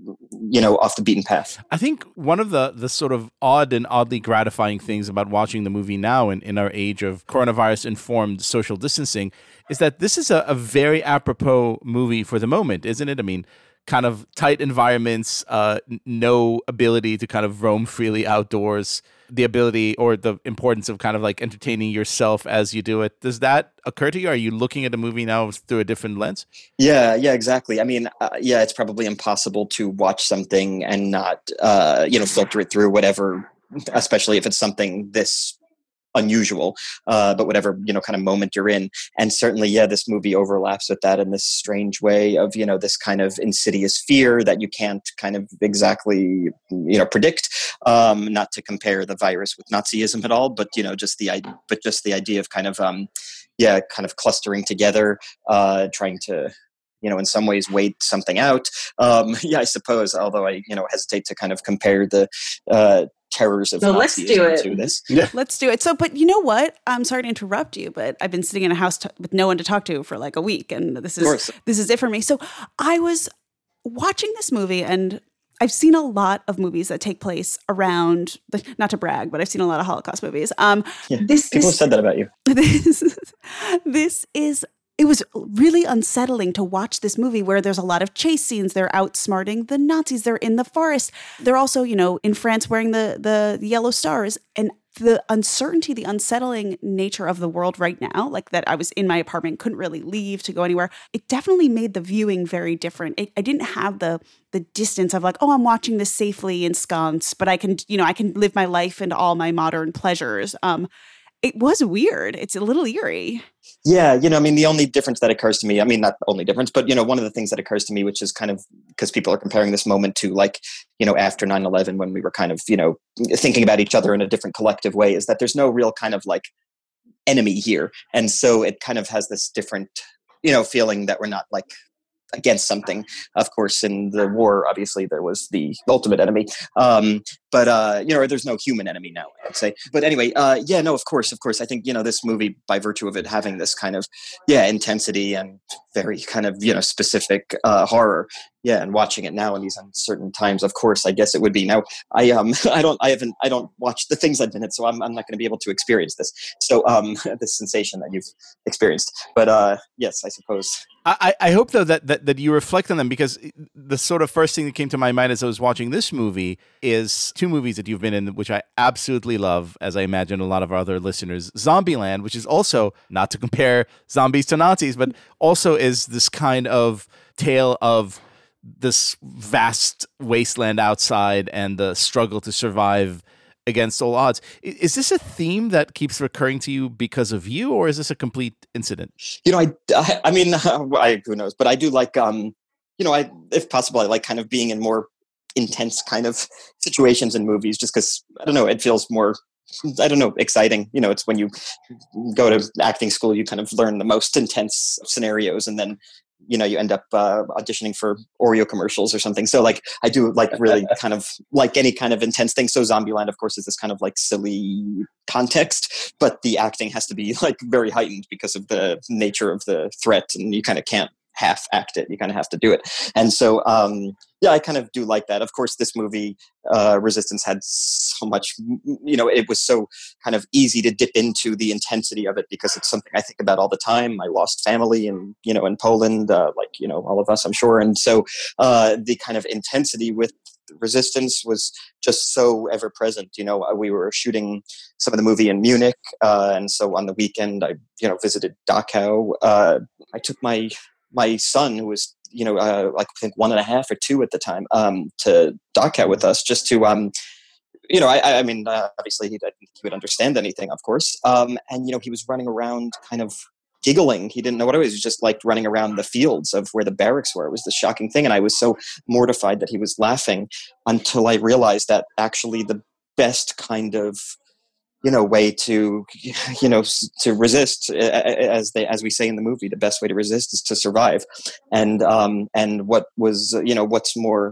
you know, off the beaten path. I think one of the the sort of odd and oddly gratifying things about watching the movie now in, in our age of coronavirus-informed social distancing is that this is a, a very apropos movie for the moment, isn't it? I mean, kind of tight environments, uh, no ability to kind of roam freely outdoors, the ability or the importance of kind of like entertaining yourself as you do it. Does that occur to you? Are you looking at a movie now through a different lens? Yeah, yeah, exactly. I mean, uh, yeah, it's probably impossible to watch something and not, uh, you know, filter it through whatever, especially if it's something this unusual, uh, but whatever, you know, kind of moment you're in. And certainly, yeah, this movie overlaps with that in this strange way of, you know, this kind of insidious fear that you can't kind of exactly, you know, predict. Um, not to compare the virus with Nazism at all, but, you know, just the idea, but just the idea of kind of, um, yeah, kind of clustering together, uh, trying to, you know, in some ways wait something out. Um, yeah, I suppose, although I, you know, hesitate to kind of compare the, uh, terrors of No, let's do Nazism it. to this. Yeah. Let's do it. So, but you know what? I'm sorry to interrupt you, but I've been sitting in a house t- with no one to talk to for like a week, and this is this is it for me. So, I was watching this movie, and I've seen a lot of movies that take place around. Not to brag, but I've seen a lot of Holocaust movies. Um, Yeah, this people this, have said that about you. This this is. It was really unsettling to watch this movie where there's a lot of chase scenes. They're outsmarting the Nazis. They're in the forest. They're also, you know, in France wearing the, the yellow stars. And the uncertainty, the unsettling nature of the world right now, like that I was in my apartment, couldn't really leave to go anywhere. It definitely made the viewing very different. It, I didn't have the the distance of like, oh, I'm watching this safely ensconced, but I can, you know, I can live my life and all my modern pleasures. Um, it was weird. It's a little eerie. Yeah, you know, I mean, the only difference that occurs to me, I mean, not the only difference, but, you know, one of the things that occurs to me, which is kind of, because people are comparing this moment to like, you know, after nine eleven, when we were kind of, you know, thinking about each other in a different collective way, is that there's no real kind of like enemy here. And so it kind of has this different, you know, feeling that we're not like against something. Of course, in the war, obviously, there was the ultimate enemy. Um, but, uh, you know, there's no human enemy now, I'd say. But anyway, uh, yeah, no, of course, of course. I think, you know, this movie, by virtue of it having this kind of, yeah, intensity and very kind of, you know, specific uh, horror, yeah, and watching it now in these uncertain times, of course, I guess it would be. Now, I um, I don't, I haven't, I don't watch the things I've been in, so I'm, I'm not going to be able to experience this. So, um, this sensation that you've experienced. But uh, yes, I suppose. I, I hope, though, that, that that you reflect on them, because the sort of first thing that came to my mind as I was watching this movie is two movies that you've been in, which I absolutely love, as I imagine a lot of our other listeners. Zombieland, which is also, not to compare zombies to Nazis, but also is this kind of tale of this vast wasteland outside and the struggle to survive against all odds. Is this a theme that keeps recurring to you because of you, or is this a complete incident? You know, I, I, I mean, I, who knows, but I do like, um, you know, I, if possible, I like kind of being in more intense kind of situations in movies, just because, I don't know, it feels more, I don't know, exciting. You know, it's when you go to acting school, you kind of learn the most intense scenarios, and then, you know, you end up uh, auditioning for Oreo commercials or something. So like, I do like really kind of like any kind of intense thing. So Zombieland, of course, is this kind of like silly context, but the acting has to be like very heightened because of the nature of the threat, and you kind of can't half act it. You kind of have to do it. And so, um, yeah, I kind of do like that. Of course, this movie, uh, Resistance, had so much, you know, it was so kind of easy to dip into the intensity of it because it's something I think about all the time. I lost family in, you know, in Poland, uh, like, you know, all of us, I'm sure. And so uh, the kind of intensity with Resistance was just so ever present. You know, we were shooting some of the movie in Munich. Uh, and so on the weekend, I, you know, visited Dachau. Uh, I took my my son, who was, you know, uh, like I think one and a half or two at the time, um, to Dachau with us, just to, um, you know, I, I mean, uh, obviously he, he would understand anything, of course. Um, and, you know, he was running around kind of giggling. He didn't know what it was. He was just like running around the fields of where the barracks were. It was the shocking thing. And I was so mortified that he was laughing until I realized that actually the best kind of, you know, way to, you know, to resist, as they, as we say in the movie, the best way to resist is to survive. And, um, and what was, you know, what's more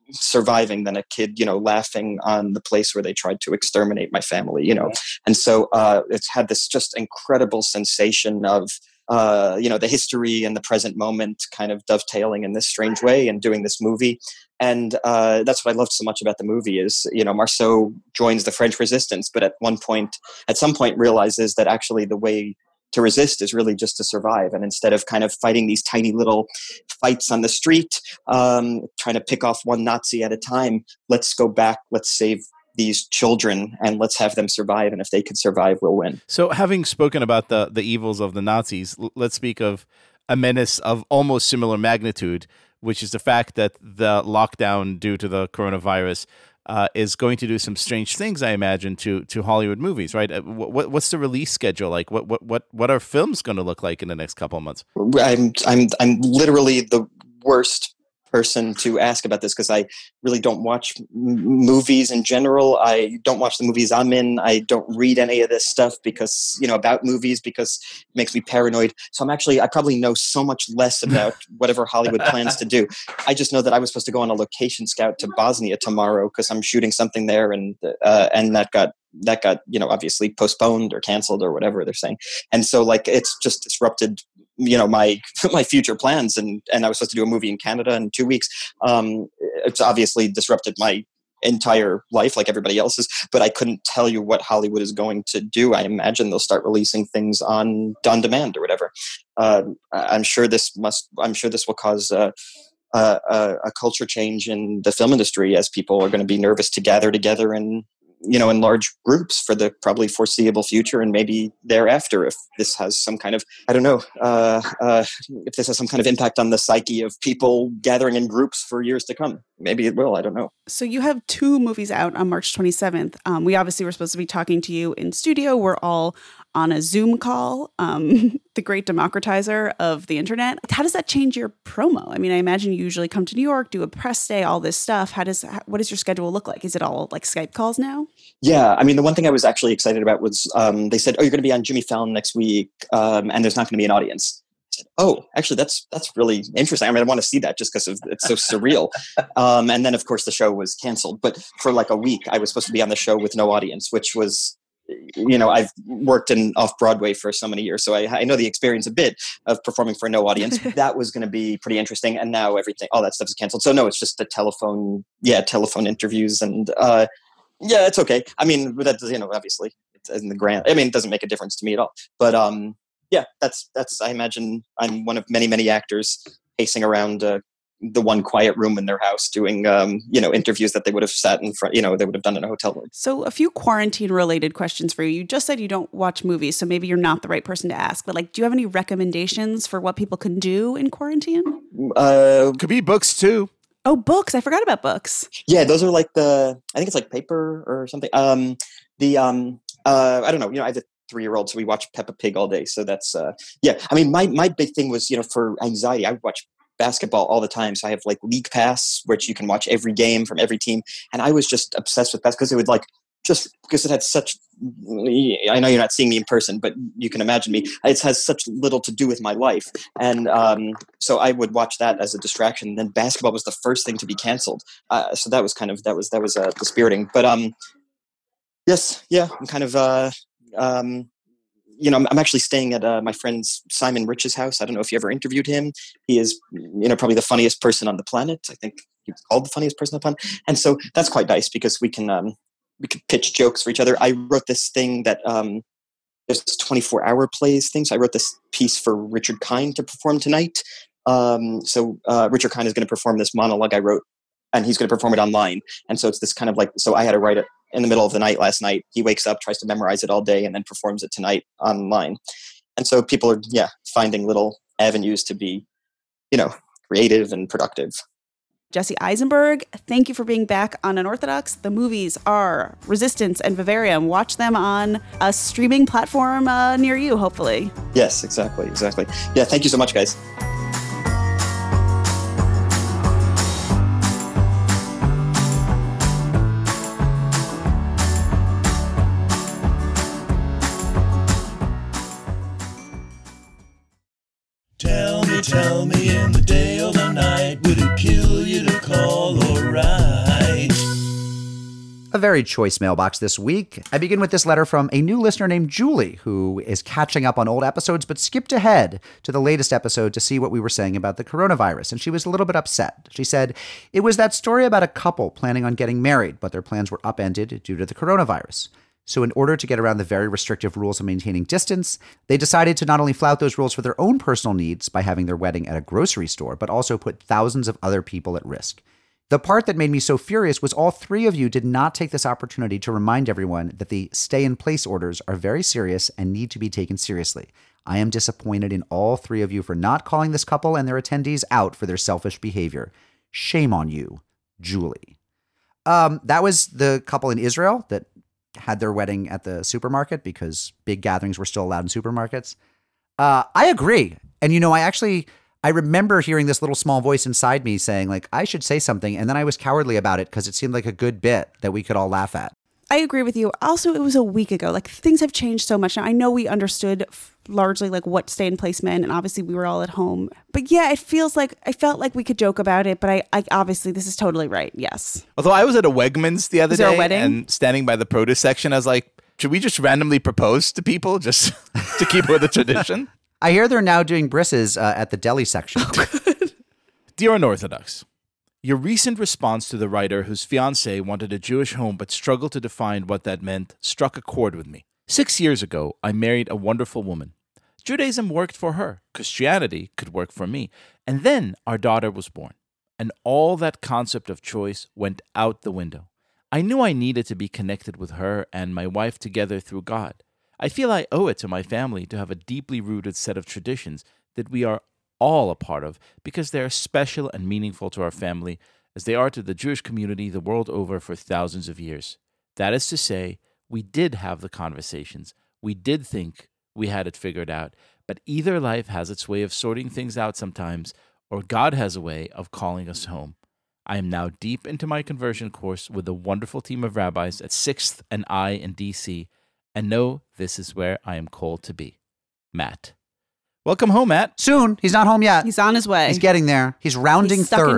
surviving than a kid, you know, laughing on the place where they tried to exterminate my family, you know. And so uh, it's had this just incredible sensation of, uh, you know, the history and the present moment kind of dovetailing in this strange way and doing this movie. And uh, that's what I loved so much about the movie is, you know, Marceau joins the French resistance, but at one point, at some point realizes that actually the way to resist is really just to survive. And instead of kind of fighting these tiny little fights on the street, um, trying to pick off one Nazi at a time, let's go back, let's save these children and let's have them survive. And if they could survive, we'll win. So having spoken about the, the evils of the Nazis, l- let's speak of a menace of almost similar magnitude, which is the fact that the lockdown due to the coronavirus Uh, is going to do some strange things, I imagine, to to Hollywood movies, right? What what's the release schedule like? What what what what are films going to look like in the next couple of months? I'm I'm I'm literally the worst person to ask about this because I really don't watch m- movies in general. I don't watch the movies I'm in. I don't read any of this stuff because, you know, about movies because it makes me paranoid. So I'm actually, I probably know so much less about whatever Hollywood plans to do. I just know that I was supposed to go on a location scout to Bosnia tomorrow because I'm shooting something there, and uh, and that got that got, you know, obviously postponed or canceled or whatever they're saying. And so like, it's just disrupted, you know, my, my future plans. And, and I was supposed to do a movie in Canada in two weeks. Um, it's obviously disrupted my entire life like everybody else's, but I couldn't tell you what Hollywood is going to do. I imagine they'll start releasing things on, on demand or whatever. Uh, I'm sure this must, I'm sure this will cause, uh, uh, a, a culture change in the film industry as people are going to be nervous to gather together and, you know, in large groups for the probably foreseeable future and maybe thereafter, if this has some kind of, I don't know, uh, uh, if this has some kind of impact on the psyche of people gathering in groups for years to come. Maybe it will. I don't know. So you have two movies out on March twenty-seventh. Um, we obviously were supposed to be talking to you in studio. We're all on a Zoom call, um, the great democratizer of the internet. How does that change your promo? I mean, I imagine you usually come to New York, do a press day, all this stuff. How does, what does your schedule look like? Is it all like Skype calls now? Yeah. I mean, the one thing I was actually excited about was um, they said, oh, you're going to be on Jimmy Fallon next week um, and there's not going to be an audience. I said, oh, actually, that's that's really interesting. I mean, I want to see that just because it's so surreal. Um, and then, of course, the show was canceled. But for like a week, I was supposed to be on the show with no audience, which was, you know, I've worked in off-Broadway for so many years, so I, I know the experience a bit of performing for no audience. That was going to be pretty interesting. And now everything, all that stuff is canceled. So no, it's just the telephone, yeah, telephone interviews. And uh, yeah, it's okay. I mean, that, you know, obviously it's in the grand, I mean, it doesn't make a difference to me at all. But um, yeah, that's, that's, I imagine I'm one of many, many actors pacing around uh, the one quiet room in their house doing, um, you know, interviews that they would have sat in front, you know, they would have done in a hotel room. So a few quarantine related questions for you. You just said you don't watch movies, so maybe you're not the right person to ask, but like, do you have any recommendations for what people can do in quarantine? Uh, Could be books too. Oh, books. I forgot about books. Yeah, those are like the, I think it's like Paper or something. Um, the, um, uh, I don't know, you know, I have a three-year-old, so we watch Peppa Pig all day. So that's, uh, yeah. I mean, my, my big thing was, you know, for anxiety, I would watch basketball all the time. So I have like League Pass, which you can watch every game from every team. And I was just obsessed with that because it would like, just because it had such, I know you're not seeing me in person, but you can imagine me. It has such little to do with my life. And um, so I would watch that as a distraction. And then basketball was the first thing to be canceled. Uh, so that was kind of, that was, that was uh, dispiriting. But um, yes, yeah, I'm kind of, uh, um, you know, I'm, I'm actually staying at uh, my friend Simon Rich's house. I don't know if you ever interviewed him. He is, you know, probably the funniest person on the planet. I think he's called the funniest person on the planet. And so that's quite nice because we can, um, we can pitch jokes for each other. I wrote this thing that um, there's this twenty-four hour plays thing. So I wrote this piece for Richard Kind to perform tonight. Um, so uh, Richard Kind is going to perform this monologue I wrote, and he's going to perform it online. And so it's this kind of like, so I had to write it in the middle of the night last night. He wakes up, tries to memorize it all day, and then performs it tonight online. And so people are, yeah, finding little avenues to be, you know, creative and productive. Jesse Eisenberg, thank you for being back on Unorthodox. The movies are Resistance and Vivarium. Watch them on a streaming platform uh, near you, hopefully. Yes, exactly, exactly. Yeah, thank you so much, guys. Tell me, tell me in the day or the night, would it kill you to call or write? very choice mailbox this week. I begin with this letter from a new listener named Julie, who is catching up on old episodes, but skipped ahead to the latest episode to see what we were saying about the coronavirus. And she was a little bit upset. She said, it was that story about a couple planning on getting married, but their plans were upended due to the coronavirus. So in order to get around the very restrictive rules of maintaining distance, they decided to not only flout those rules for their own personal needs by having their wedding at a grocery store, but also put thousands of other people at risk. The part that made me so furious was all three of you did not take this opportunity to remind everyone that the stay-in-place orders are very serious and need to be taken seriously. I am disappointed in all three of you for not calling this couple and their attendees out for their selfish behavior. Shame on you, Julie. Um, that was the couple in Israel that had their wedding at the supermarket because big gatherings were still allowed in supermarkets. Uh, I agree. And, you know, I actually, I remember hearing this little small voice inside me saying, like, I should say something. And then I was cowardly about it because it seemed like a good bit that we could all laugh at. I agree with you. Also, it was a week ago. Like, things have changed so much now. I know we understood f- largely like what stay in place meant, and obviously we were all at home. But yeah, it feels like I felt like we could joke about it. But I, I obviously this is totally right. Yes. Although I was at a Wegmans the other Was there a day wedding? and standing by the produce section, I was like, should we just randomly propose to people just to keep with the tradition? I hear they're now doing brisses uh, at the deli section. Dear Unorthodox, your recent response to the writer whose fiancé wanted a Jewish home but struggled to define what that meant struck a chord with me. Six years ago, I married a wonderful woman. Judaism worked for her. Christianity could work for me. And then our daughter was born. And all that concept of choice went out the window. I knew I needed to be connected with her and my wife together through God. I feel I owe it to my family to have a deeply rooted set of traditions that we are all a part of because they are special and meaningful to our family as they are to the Jewish community the world over for thousands of years. That is to say, we did have the conversations. We did think we had it figured out. But either life has its way of sorting things out sometimes, or God has a way of calling us home. I am now deep into my conversion course with a wonderful team of rabbis at sixth and I in D C, and know this is where I am called to be. Matt. Welcome home, Matt. Soon. He's not home yet. He's on his way. He's getting there. He's rounding He's stuck third. in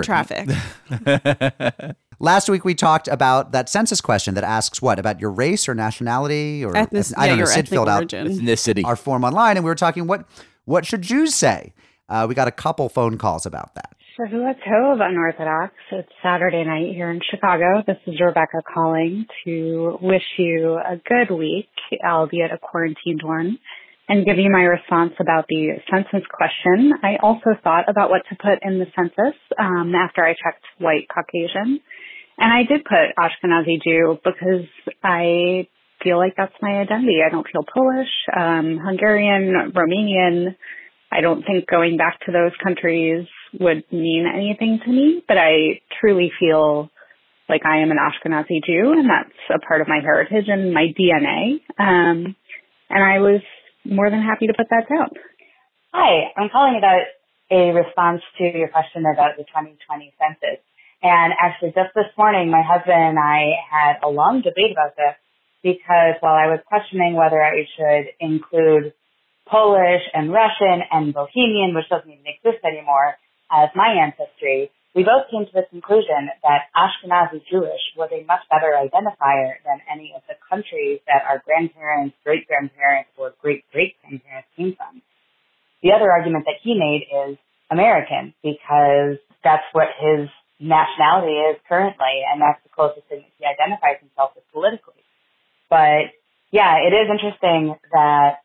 traffic. Last week we talked about that census question that asks what? About your race or nationality or Ethnic, I don't yeah, know. your Sid ethnic filled out origin. Ethnicity. our form online, and we were talking what what should Jews say? Uh, we got a couple phone calls about that. Shavuot of Unorthodox. It's Saturday night here in Chicago. This is Rebecca calling to wish you a good week, albeit a quarantined one, and give you my response about the census question. I also thought about what to put in the census um, after I checked white Caucasian. And I did put Ashkenazi Jew because I feel like that's my identity. I don't feel Polish, um, Hungarian, Romanian. I don't think going back to those countries would mean anything to me, but I truly feel like I am an Ashkenazi Jew, and that's a part of my heritage and my D N A. Um, and I was more than happy to put that down. Hi, I'm calling about a response to your question about the twenty twenty census. And actually just this morning, my husband and I had a long debate about this because while I was questioning whether I should include Polish and Russian and Bohemian, which doesn't even exist anymore, as my ancestry, we both came to the conclusion that Ashkenazi Jewish was a much better identifier than any of the countries that our grandparents, great-grandparents, or great-great-grandparents came from. The other argument that he made is American, because that's what his nationality is currently, and that's the closest thing that he identifies himself with politically. But, yeah, it is interesting that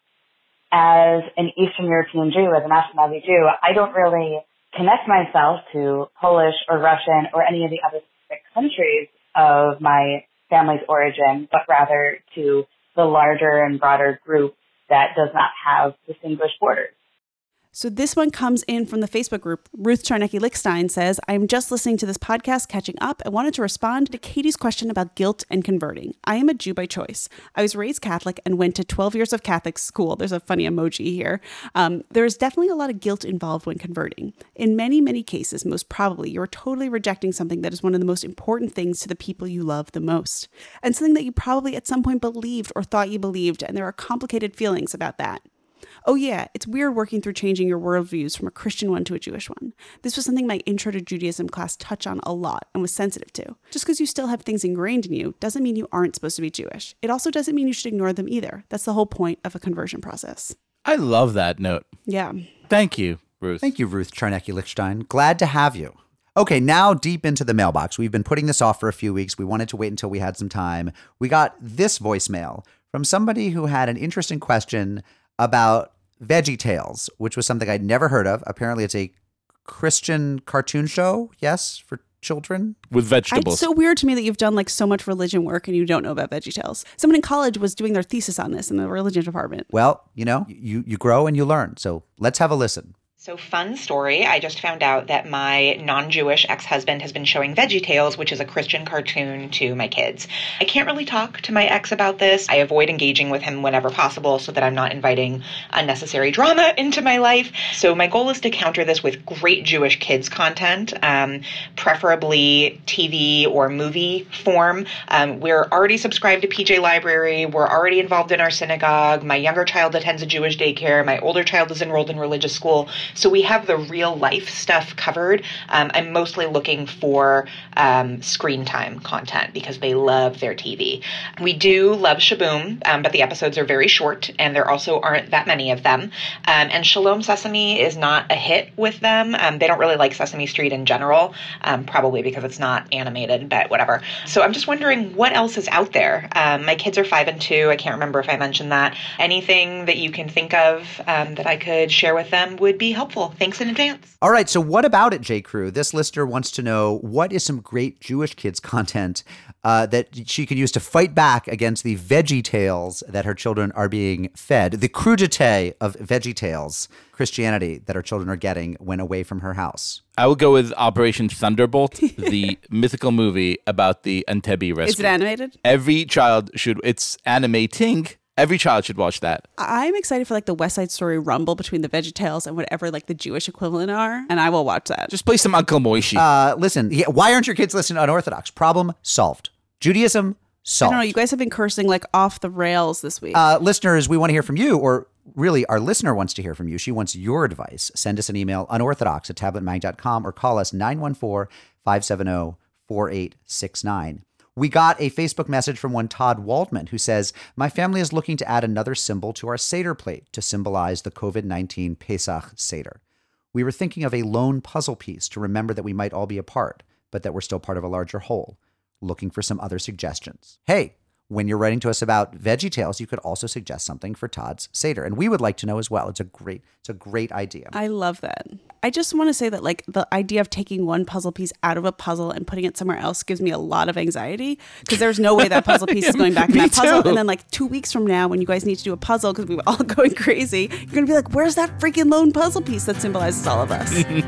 as an Eastern European Jew, as an Ashkenazi Jew, I don't really connect myself to Polish or Russian or any of the other specific countries of my family's origin, but rather to the larger and broader group that does not have distinguished borders. So this one comes in from the Facebook group. Ruth Charnecki-Lickstein says, I'm just listening to this podcast, catching up. I wanted to respond to Katie's question about guilt and converting. I am a Jew by choice. I was raised Catholic and went to twelve years of Catholic school. There's a funny emoji here. Um, there is definitely a lot of guilt involved when converting. In many, many cases, most probably, you're totally rejecting something that is one of the most important things to the people you love the most. And something that you probably at some point believed or thought you believed, and there are complicated feelings about that. Oh yeah, it's weird working through changing your worldviews from a Christian one to a Jewish one. This was something my Intro to Judaism class touched on a lot and was sensitive to. Just because you still have things ingrained in you doesn't mean you aren't supposed to be Jewish. It also doesn't mean you should ignore them either. That's the whole point of a conversion process. I love that note. Yeah. Thank you, Ruth. Thank you, Ruth Charnecki-Lichstein. Glad to have you. Okay, now deep into the mailbox. We've been putting this off for a few weeks. We wanted to wait until we had some time. We got this voicemail from somebody who had an interesting question about Veggie Tales, which was something I'd never heard of. Apparently, it's a Christian cartoon show, yes, for children. With vegetables. It's so weird to me that you've done like so much religion work and you don't know about VeggieTales. Someone in college was doing their thesis on this in the religion department. Well, you know, you, you grow and you learn. So let's have a listen. So fun story. I just found out that my non-Jewish ex-husband has been showing VeggieTales, which is a Christian cartoon, to my kids. I can't really talk to my ex about this. I avoid engaging with him whenever possible so that I'm not inviting unnecessary drama into my life. So my goal is to counter this with great Jewish kids content, um, preferably T V or movie form. Um, we're already subscribed to P J Library. We're already involved in our synagogue. My younger child attends a Jewish daycare. My older child is enrolled in religious school. So we have the real life stuff covered. Um, I'm mostly looking for um, screen time content because they love their T V. We do love Shaboom, um, but the episodes are very short and there also aren't that many of them. Um, and Shalom Sesame is not a hit with them. Um, they don't really like Sesame Street in general, um, probably because it's not animated, but whatever. So I'm just wondering what else is out there. Um, my kids are five and two. I can't remember if I mentioned that. Anything that you can think of um, that I could share with them would be helpful. Thanks in advance. All right. So what about it, J. Crew? This listener wants to know what is some great Jewish kids content uh, that she can use to fight back against the Veggie Tales that her children are being fed, the crudité of Veggie Tales Christianity that her children are getting when away from her house. I would go with Operation Thunderbolt, the mythical movie about the Entebbe rescue. Is it animated? Every child should, it's animating. Every child should watch that. I'm excited for like the West Side Story rumble between the VeggieTales and whatever like the Jewish equivalent are, and I will watch that. Just play some Uncle Moishi. Uh, listen, yeah, why aren't your kids listening to Unorthodox? Problem solved. Judaism solved. I don't know. You guys have been cursing like off the rails this week. Uh, listeners, we want to hear from you, or really our listener wants to hear from you. She wants your advice. Send us an email, unorthodox at tablet mag dot com, or call us nine one four, five seven zero, four eight six nine. We got a Facebook message from one Todd Waldman who says, my family is looking to add another symbol to our Seder plate to symbolize the covid nineteen Pesach Seder. We were thinking of a lone puzzle piece to remember that we might all be apart, but that we're still part of a larger whole. Looking for some other suggestions. Hey, when you're writing to us about Veggie Tales, you could also suggest something for Todd's Seder. And we would like to know as well. It's a great, it's a great idea. I love that. I just want to say that like the idea of taking one puzzle piece out of a puzzle and putting it somewhere else gives me a lot of anxiety because there's no way that puzzle piece is going back in that puzzle. too. And then like two weeks from now when you guys need to do a puzzle because we were all going crazy, you're going to be like, where's that freaking lone puzzle piece that symbolizes all of us?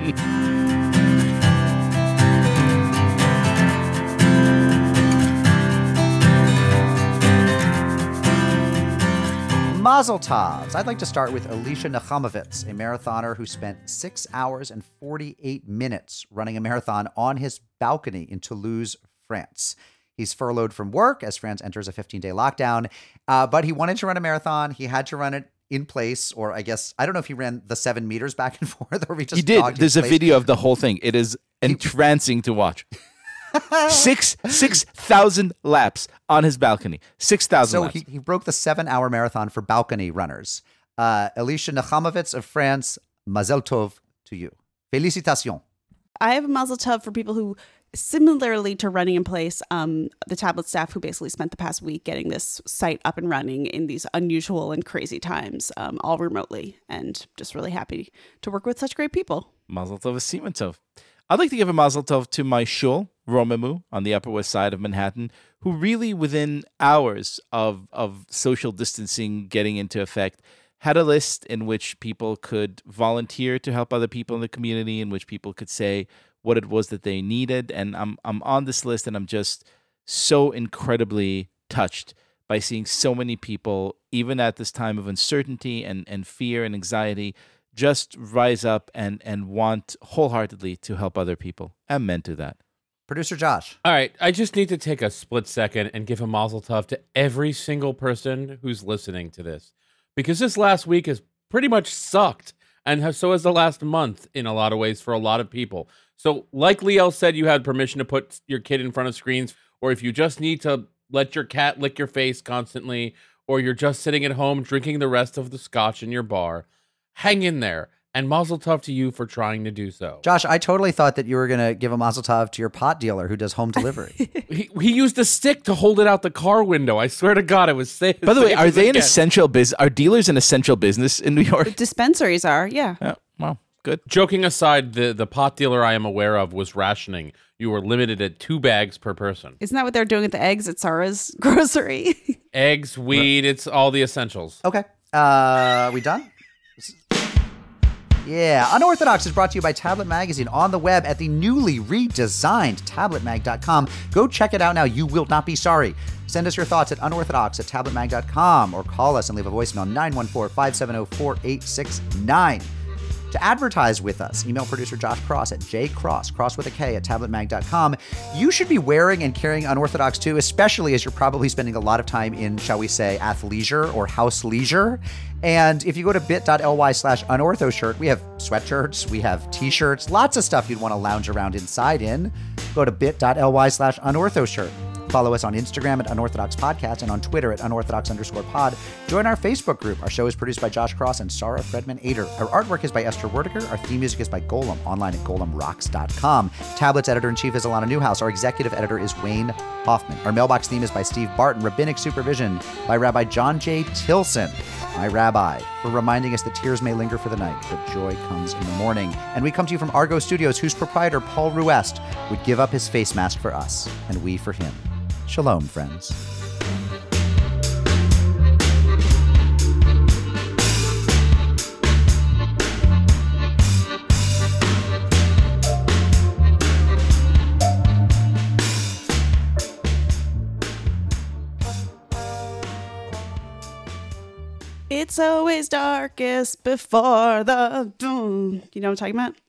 Mazel tovs. I'd like to start with Alicia Nachamovitz, a marathoner who spent six hours and forty-eight minutes running a marathon on his balcony in Toulouse, France. He's furloughed from work as France enters a fifteen-day lockdown, uh, but he wanted to run a marathon. He had to run it in place, or I guess, I don't know if he ran the seven meters back and forth, or if he just He did. jogged in There's a place. video of the whole thing. It is entrancing to watch. Six six thousand laps on his balcony. Six thousand So laps. he, he broke the seven-hour marathon for balcony runners. Uh, Alicia Nachamovitz of France, Mazel Tov to you. Félicitations. I have a mazel tov for people who, similarly to running in place, um, the tablet staff who basically spent the past week getting this site up and running in these unusual and crazy times, um, all remotely, and just really happy to work with such great people. Mazel tov v'siman tov. I'd like to give a mazel tov to my shul, Romemu, on the Upper West Side of Manhattan, who really within hours of, of social distancing getting into effect, had a list in which people could volunteer to help other people in the community, in which people could say what it was that they needed. And I'm I'm on this list, and I'm just so incredibly touched by seeing so many people, even at this time of uncertainty and, and fear and anxiety, just rise up and, and want wholeheartedly to help other people. Amen to that. Producer Josh. All right, I just need to take a split second and give a mazel tov to every single person who's listening to this. Because this last week has pretty much sucked, and have, so has the last month in a lot of ways for a lot of people. So like Liel said, you had permission to put your kid in front of screens, or if you just need to let your cat lick your face constantly, or you're just sitting at home drinking the rest of the scotch in your bar, hang in there. And mazel tov to you for trying to do so. Josh, I totally thought that you were going to give a mazel tov to your pot dealer who does home delivery. he, he used a stick to hold it out the car window. I swear to God, it was safe. By the way, are they an essential business? Are dealers an essential business in New York? Dispensaries are, yeah. Yeah, well, good. Joking aside, the, the pot dealer I am aware of was rationing. You were limited at two bags per person. Isn't that what they're doing at the eggs at Sarah's grocery? Eggs, weed, it's all the essentials. Okay. Uh, are we done? Yeah, Unorthodox is brought to you by Tablet Magazine on the web at the newly redesigned tablet mag dot com. Go check it out now. You will not be sorry. Send us your thoughts at unorthodox at tablet mag dot com or call us and leave a voicemail nine one four, five seven zero, four eight six nine. To advertise with us, email producer Josh Cross at jcross, cross with a K, at tablet mag dot com. You should be wearing and carrying Unorthodox too, especially as you're probably spending a lot of time in, shall we say, athleisure or house leisure. And if you go to bit.ly slash unortho shirt, we have sweatshirts, we have t-shirts, lots of stuff you'd want to lounge around inside in. Go to bit.ly slash unortho shirt. Follow us on Instagram at Unorthodox Podcast and on Twitter at unorthodox underscore pod. Join our Facebook group. Our show is produced by Josh Cross and Sarah Fredman Ader. Our artwork is by Esther Werdiger. Our theme music is by Golem, online at golem rocks dot com. Tablet's editor-in-chief is Alana Newhouse. Our executive editor is Wayne Hoffman. Our mailbox theme is by Steve Barton. Rabbinic supervision by Rabbi John J. Tilson, my rabbi, for reminding us that tears may linger for the night, but joy comes in the morning. And we come to you from Argo Studios, whose proprietor, Paul Ruest, would give up his face mask for us, and we for him. Shalom, friends. It's always darkest before the dawn. You know what I'm talking about?